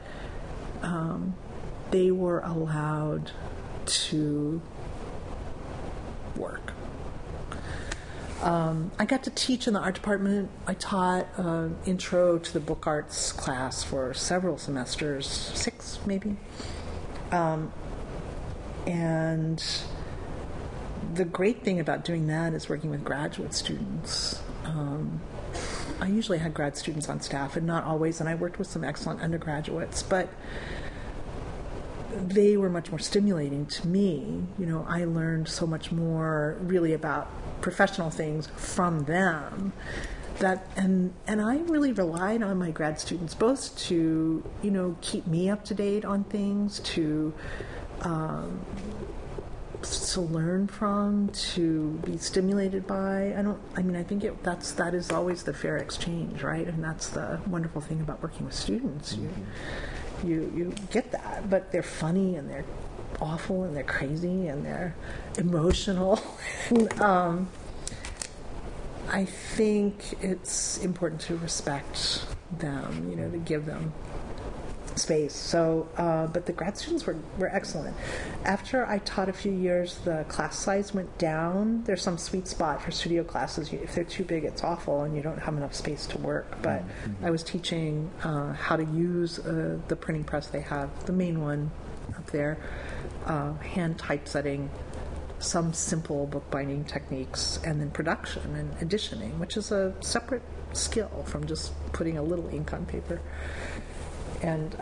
S2: they were allowed to work. I got to teach in the art department. I taught intro to the book arts class for several semesters, 6 maybe. And the great thing about doing that is working with graduate students. I usually had grad students on staff, and not always, and I worked with some excellent undergraduates, but they were much more stimulating to me. You know, I learned so much more really about professional things from them. And I really relied on my grad students both to, you know, keep me up to date on things, to learn from, to be stimulated by. I think that is always the fair exchange, right? And that's the wonderful thing about working with students. You get that, but they're funny and they're awful and they're crazy and they're emotional. I think it's important to respect them, you know, to give them space. So, but the grad students were excellent. After I taught a few years, the class size went down. There's some sweet spot for studio classes. If they're too big, it's awful, and you don't have enough space to work. But I was teaching how to use the printing press they have, the main one up there, hand typesetting, some simple bookbinding techniques, and then production and editioning, which is a separate skill from just putting a little ink on paper. And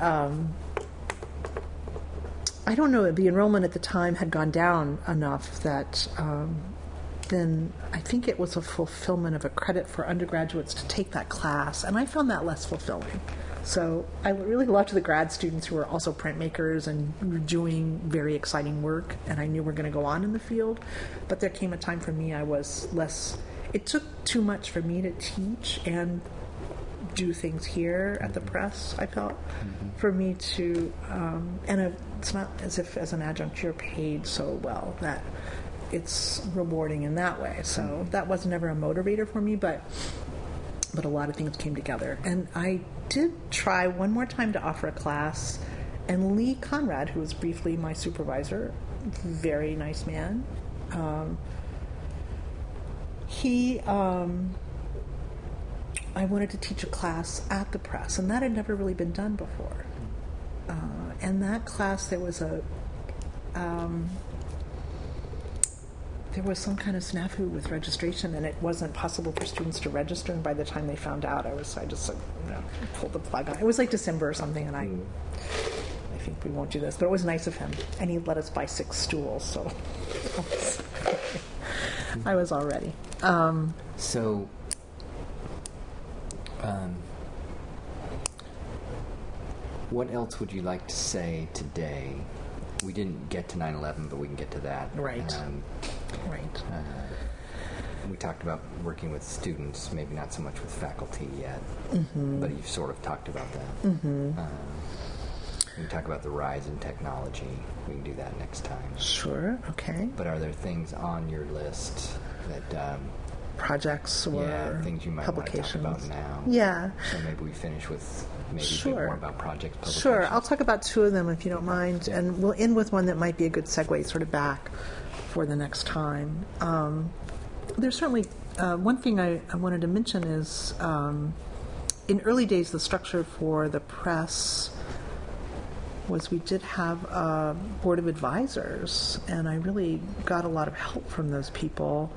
S2: I don't know, the enrollment at the time had gone down enough that then I think it was a fulfillment of a credit for undergraduates to take that class, and I found that less fulfilling. So I really loved the grad students who were also printmakers and were doing very exciting work, and I knew were going to go on in the field. But there came a time for me I was less. It took too much for me to teach and do things here at the press, I felt, for me to, and it's not as if as an adjunct you're paid so well that it's rewarding in that way. So that was never a motivator for me, but a lot of things came together. And I did try one more time to offer a class, and Lee Conrad, who was briefly my supervisor, very nice man, I wanted to teach a class at the press, and that had never really been done before. And that class, there was some kind of snafu with registration, and it wasn't possible for students to register. And by the time they found out, I just pulled the plug on. It was like December or something, and I think we won't do this. But it was nice of him, and he let us buy 6 stools, so I was all ready.
S1: What else would you like to say today? We didn't get to 9/11, but we can get to that.
S2: Right. Right.
S1: We talked about working with students, maybe not so much with faculty yet, but you've sort of talked about that. We can talk about the rise in technology. We can do that next time.
S2: Sure, okay.
S1: But are there things on your list that...
S2: projects or
S1: things you might
S2: publications
S1: want to talk about now?
S2: Yeah.
S1: So maybe we finish with maybe
S2: Sure.
S1: a bit more about projects, publications.
S2: Sure, I'll talk about 2 of them if you don't mind, and we'll end with one that might be a good segue sort of back for the next time. There's certainly one thing I wanted to mention is in early days the structure for the press was we did have a board of advisors, and I really got a lot of help from those people.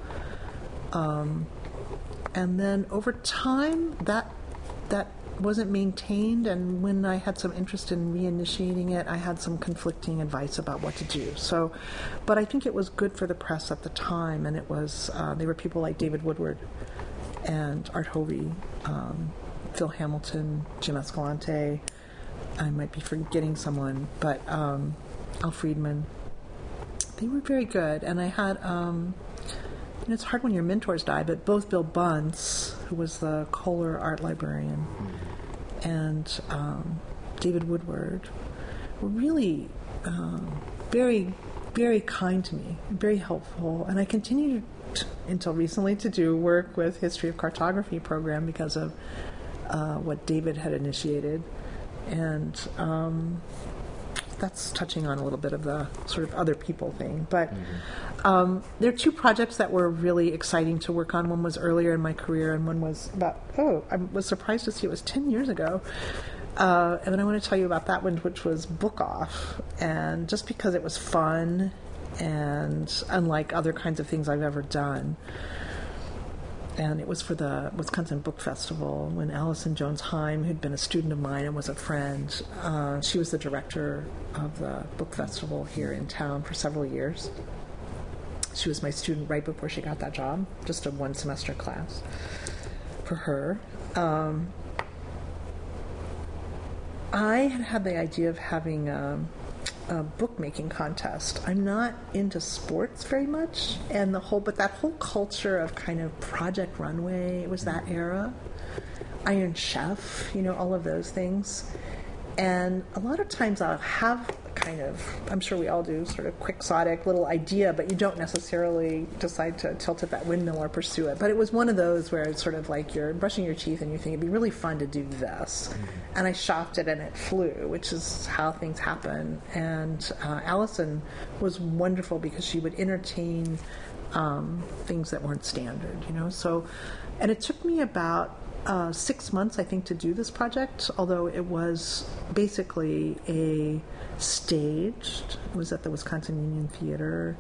S2: And then over time, that wasn't maintained, and when I had some interest in reinitiating it, I had some conflicting advice about what to do. So, but I think it was good for the press at the time, and it was there were people like David Woodward and Art Hovey, Phil Hamilton, Jim Escalante. I might be forgetting someone, but Al Friedman. They were very good, and I had. It's hard when your mentors die, but both Bill Bunce, who was the Kohler art librarian, and David Woodward were really very, very kind to me, very helpful. And I continued until recently to do work with History of Cartography program because of what David had initiated. And that's touching on a little bit of the sort of other people thing. But there are two projects that were really exciting to work on. One was earlier in my career, and one was I was surprised to see it was 10 years ago. And then I want to tell you about that one, which was Book Off. And just because it was fun and unlike other kinds of things I've ever done. And it was for the Wisconsin Book Festival when Allison Jones-Heim, who'd been a student of mine and was a friend, she was the director of the book festival here in town for several years. She was my student right before she got that job, just a one-semester class for her. I had the idea of having a bookmaking contest. I'm not into sports very much, and but that whole culture of kind of Project Runway, it was that era. Iron Chef, all of those things. And a lot of times I'll have kind of, I'm sure we all do, sort of quixotic little idea, but you don't necessarily decide to tilt at that windmill or pursue it. But it was one of those where it's sort of like you're brushing your teeth and you think it'd be really fun to do this. Mm-hmm. And I shopped it and it flew, which is how things happen. And Allison was wonderful because she would entertain things that weren't standard, So, and it took me about 6 months, I think, to do this project, although it was basically a staged, it was at the Wisconsin Union Theater,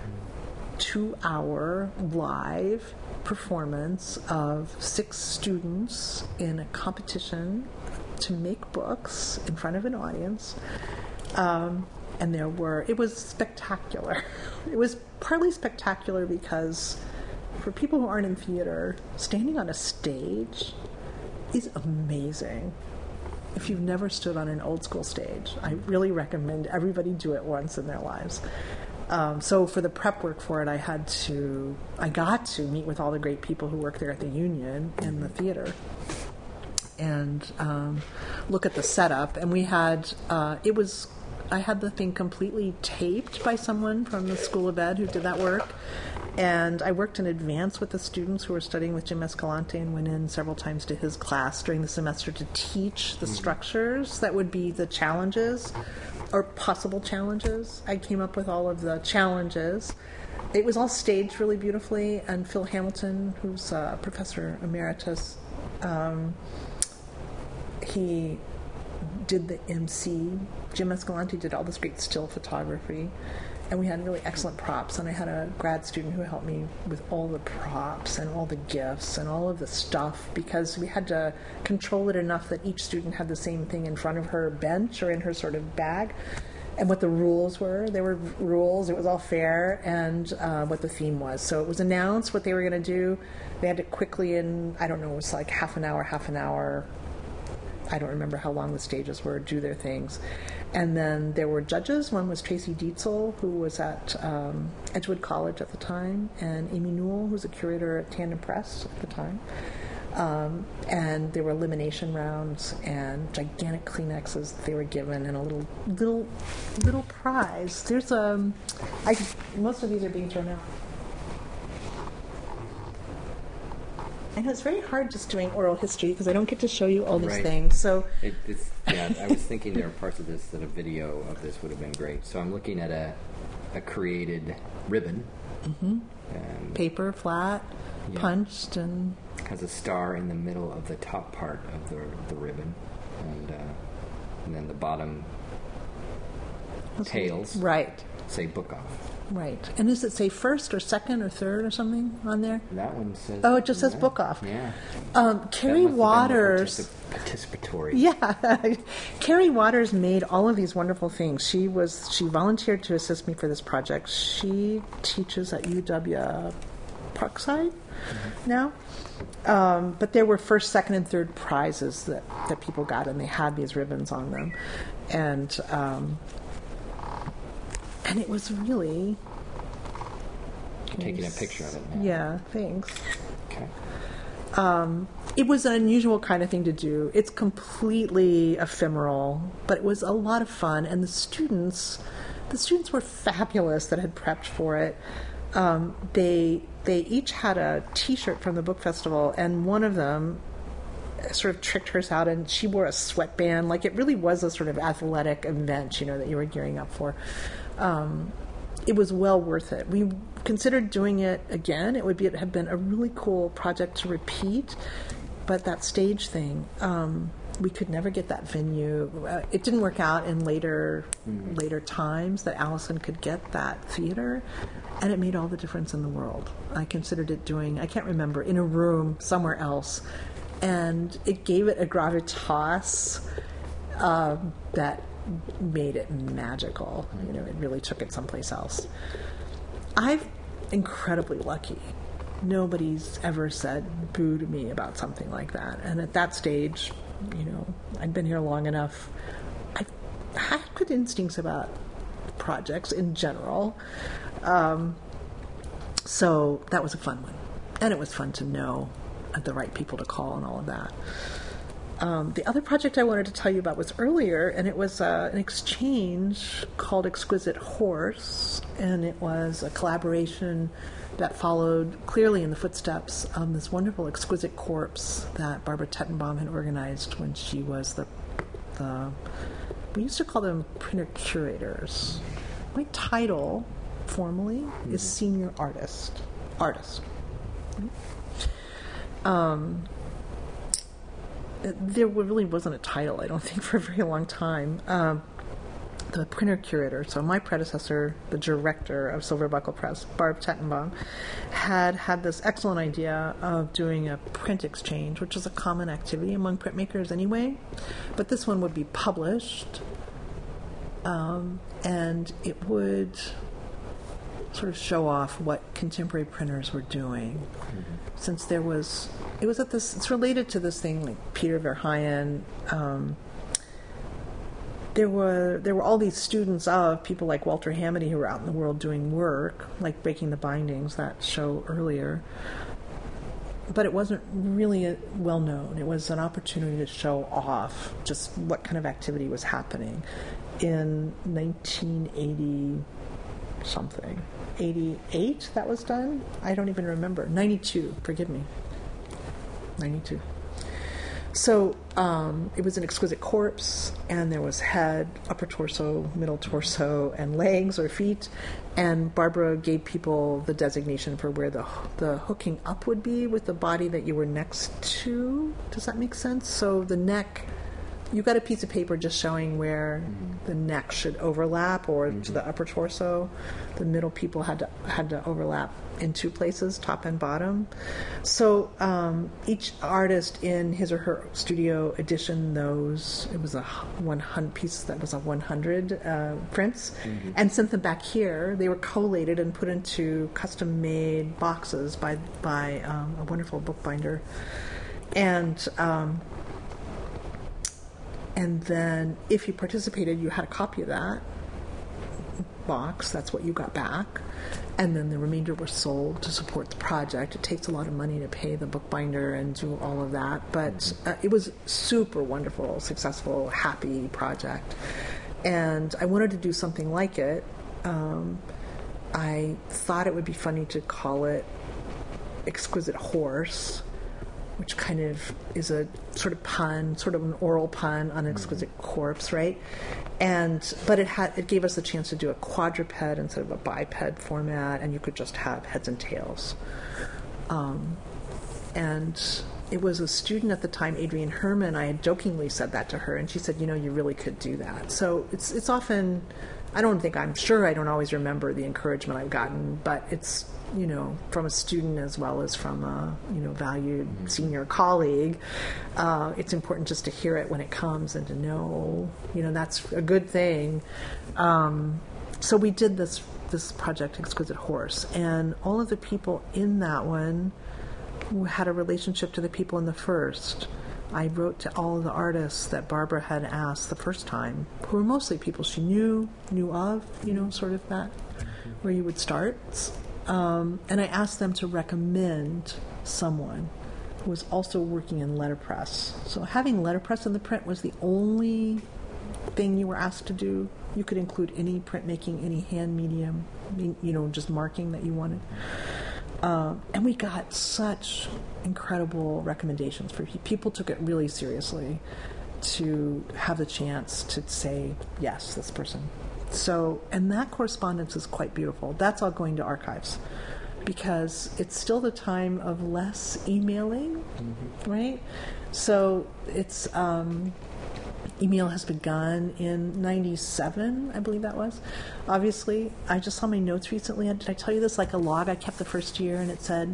S2: 2-hour live performance of 6 students in a competition to make books in front of an audience. And it was spectacular. It was partly spectacular because for people who aren't in theater, standing on a stage is amazing. If you've never stood on an old school stage, I really recommend everybody do it once in their lives. So for the prep work for it, I got to meet with all the great people who work there at the Union and the theater and look at the setup. And we had, I had the thing completely taped by someone from the School of Ed who did that work. And I worked in advance with the students who were studying with Jim Escalante and went in several times to his class during the semester to teach the structures that would be the challenges or possible challenges. I came up with all of the challenges. It was all staged really beautifully, and Phil Hamilton, who's a professor emeritus, he did the MC. Jim Escalante did all this great still photography. And we had really excellent props, and I had a grad student who helped me with all the props and all the gifts and all of the stuff because we had to control it enough that each student had the same thing in front of her bench or in her sort of bag. And what the rules were. There were rules. It was all fair, and what the theme was. So it was announced what they were going to do. They had to quickly it was like half an hour. I don't remember how long the stages were, do their things. And then there were judges. One was Tracy Dietzel, who was at Edgewood College at the time, and Amy Newell, who was a curator at Tandem Press at the time. And there were elimination rounds and gigantic Kleenexes that they were given, and a little prize. There's most of these are being thrown out. I know it's very hard just doing oral history because I don't get to show you all these things. So
S1: I was thinking there are parts of this that a video of this would have been great. So I'm looking at a created ribbon.
S2: Mm-hmm. Paper, flat, punched, and
S1: has a star in the middle of the top part of the ribbon, and then the bottom tails say Book Off.
S2: Right. And does it say first or second or third or something on there?
S1: That one says...
S2: Oh, it just says Book Off.
S1: Yeah.
S2: Carrie Waters...
S1: Participatory.
S2: Yeah. Carrie Waters made all of these wonderful things. She volunteered to assist me for this project. She teaches at UW Parkside now. But there were first, second, and third prizes that people got, and they had these ribbons on them. And it was really...
S1: You're taking a picture of it now.
S2: Yeah, thanks.
S1: Okay.
S2: It was an unusual kind of thing to do. It's completely ephemeral, but it was a lot of fun, and the students were fabulous that had prepped for it. They each had a T-shirt from the book festival, and one of them sort of tricked hers out, and she wore a sweatband. Like, it really was a sort of athletic event, that you were gearing up for. It was well worth it. We considered doing it again. It would have been a really cool project to repeat, but that stage thing, we could never get that venue. It didn't work out in later times that Allison could get that theater, and it made all the difference in the world. I considered it I can't remember, in a room somewhere else, and it gave it a gravitas that made it magical. It really took it someplace else. I'm incredibly lucky. Nobody's ever said boo to me about something like that. And at that stage, I'd been here long enough. I had good instincts about projects in general. So that was a fun one. And it was fun to know the right people to call and all of that. The other project I wanted to tell you about was earlier, and it was an exchange called Exquisite Horse, and it was a collaboration that followed clearly in the footsteps of this wonderful Exquisite Corpse that Barbara Tettenbaum had organized when she was the we used to call them printer curators. My title, formally, is senior artist. There really wasn't a title, I don't think, for a very long time. The printer curator, so my predecessor, the director of Silver Buckle Press, Barb Tettenbaum, had this excellent idea of doing a print exchange, which is a common activity among printmakers anyway. But this one would be published, and it would sort of show off what contemporary printers were doing. Since it's related to this thing like Peter Verheyen. There were all these students of people like Walter Hamady who were out in the world doing work, like Breaking the Bindings, that show earlier. But it wasn't really well known. It was an opportunity to show off just what kind of activity was happening in 1980 something. 88 that was done? I don't even remember. 92, forgive me. 92. So it was an exquisite corpse, and there was head, upper torso, middle torso, and legs or feet. And Barbara gave people the designation for where the hooking up would be with the body that you were next to. Does that make sense? So the neck, you got a piece of paper just showing where the neck should overlap, or to the upper torso. The middle people had to overlap in two places, top and bottom. So each artist in his or her studio editioned those. It was a 100 piece that was a 100 prints, and sent them back here. They were collated and put into custom-made boxes by a wonderful bookbinder, and then if you participated, you had a copy of that box. That's what you got back. And then the remainder were sold to support the project. It takes a lot of money to pay the bookbinder and do all of that. But it was super wonderful, successful, happy project. And I wanted to do something like it. I thought it would be funny to call it Exquisite Horse, which kind of is a sort of pun, sort of an oral pun on Exquisite Corpse, right? But it gave us a chance to do a quadruped instead of a biped format, and you could just have heads and tails. And it was a student at the time, Adrienne Herman. I had jokingly said that to her, and she said, you really could do that. So it's often, I'm sure I don't always remember the encouragement I've gotten, but it's, from a student as well as from a, valued senior colleague. It's important just to hear it when it comes and to know, that's a good thing. So we did this project, Exquisite Horse, and all of the people in that one had a relationship to the people in the first. I wrote to all of the artists that Barbara had asked the first time, who were mostly people she knew of, sort of that, where you would start. And I asked them to recommend someone who was also working in letterpress. So having letterpress in the print was the only thing you were asked to do. You could include any printmaking, any hand medium, just marking that you wanted. And we got such incredible recommendations for people. Took it really seriously to have the chance to say, yes, this person. So, and that correspondence is quite beautiful. That's all going to archives because it's still the time of less emailing, right? So it's, email has begun in 97, I believe that was. Obviously, I just saw my notes recently. Did I tell you this? Like a log I kept the first year, and it said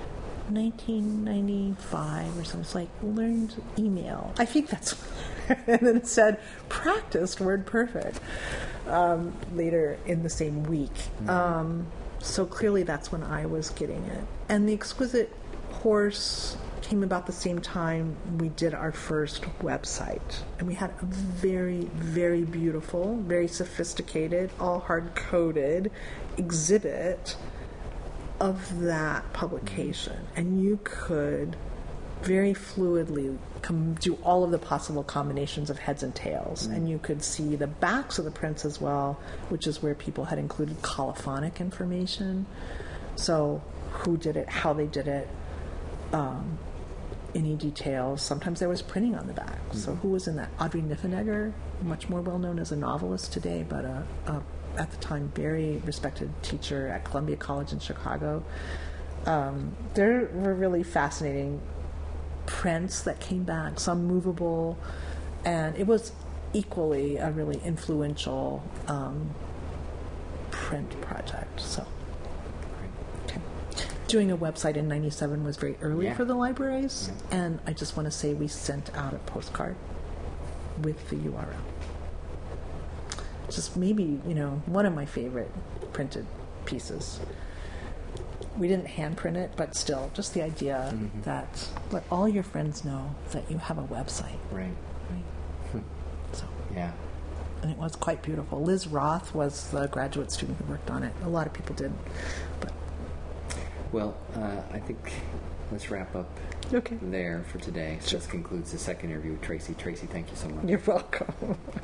S2: 1995 or something. It's like, learned email. I think that's... and then it said, practiced WordPerfect later in the same week. So clearly that's when I was getting it. And the Exquisite Horse came about the same time we did our first website. And we had a very, very beautiful, very sophisticated, all hard-coded exhibit of that publication. And you could very fluidly do all of the possible combinations of heads and tails. And you could see the backs of the prints as well, which is where people had included colophonic information. So who did it, how they did it, any details. Sometimes there was printing on the back. So who was in that? Audrey Niffenegger, much more well known as a novelist today, but at the time very respected teacher at Columbia College in Chicago. There were really fascinating prints that came back, some movable, and it was equally a really influential print project. So doing a website in 97 was very early for the libraries, and I just want to say we sent out a postcard with the URL. Just maybe, one of my favorite printed pieces. We didn't hand print it, but still, just the idea that let all your friends know that you have a website.
S1: Right.
S2: So,
S1: yeah.
S2: And it was quite beautiful. Liz Roth was the graduate student who worked on it. A lot of people did, but...
S1: Well, I think let's wrap up there for today. So this concludes the second interview with Tracy. Tracy, thank you so much.
S2: You're welcome.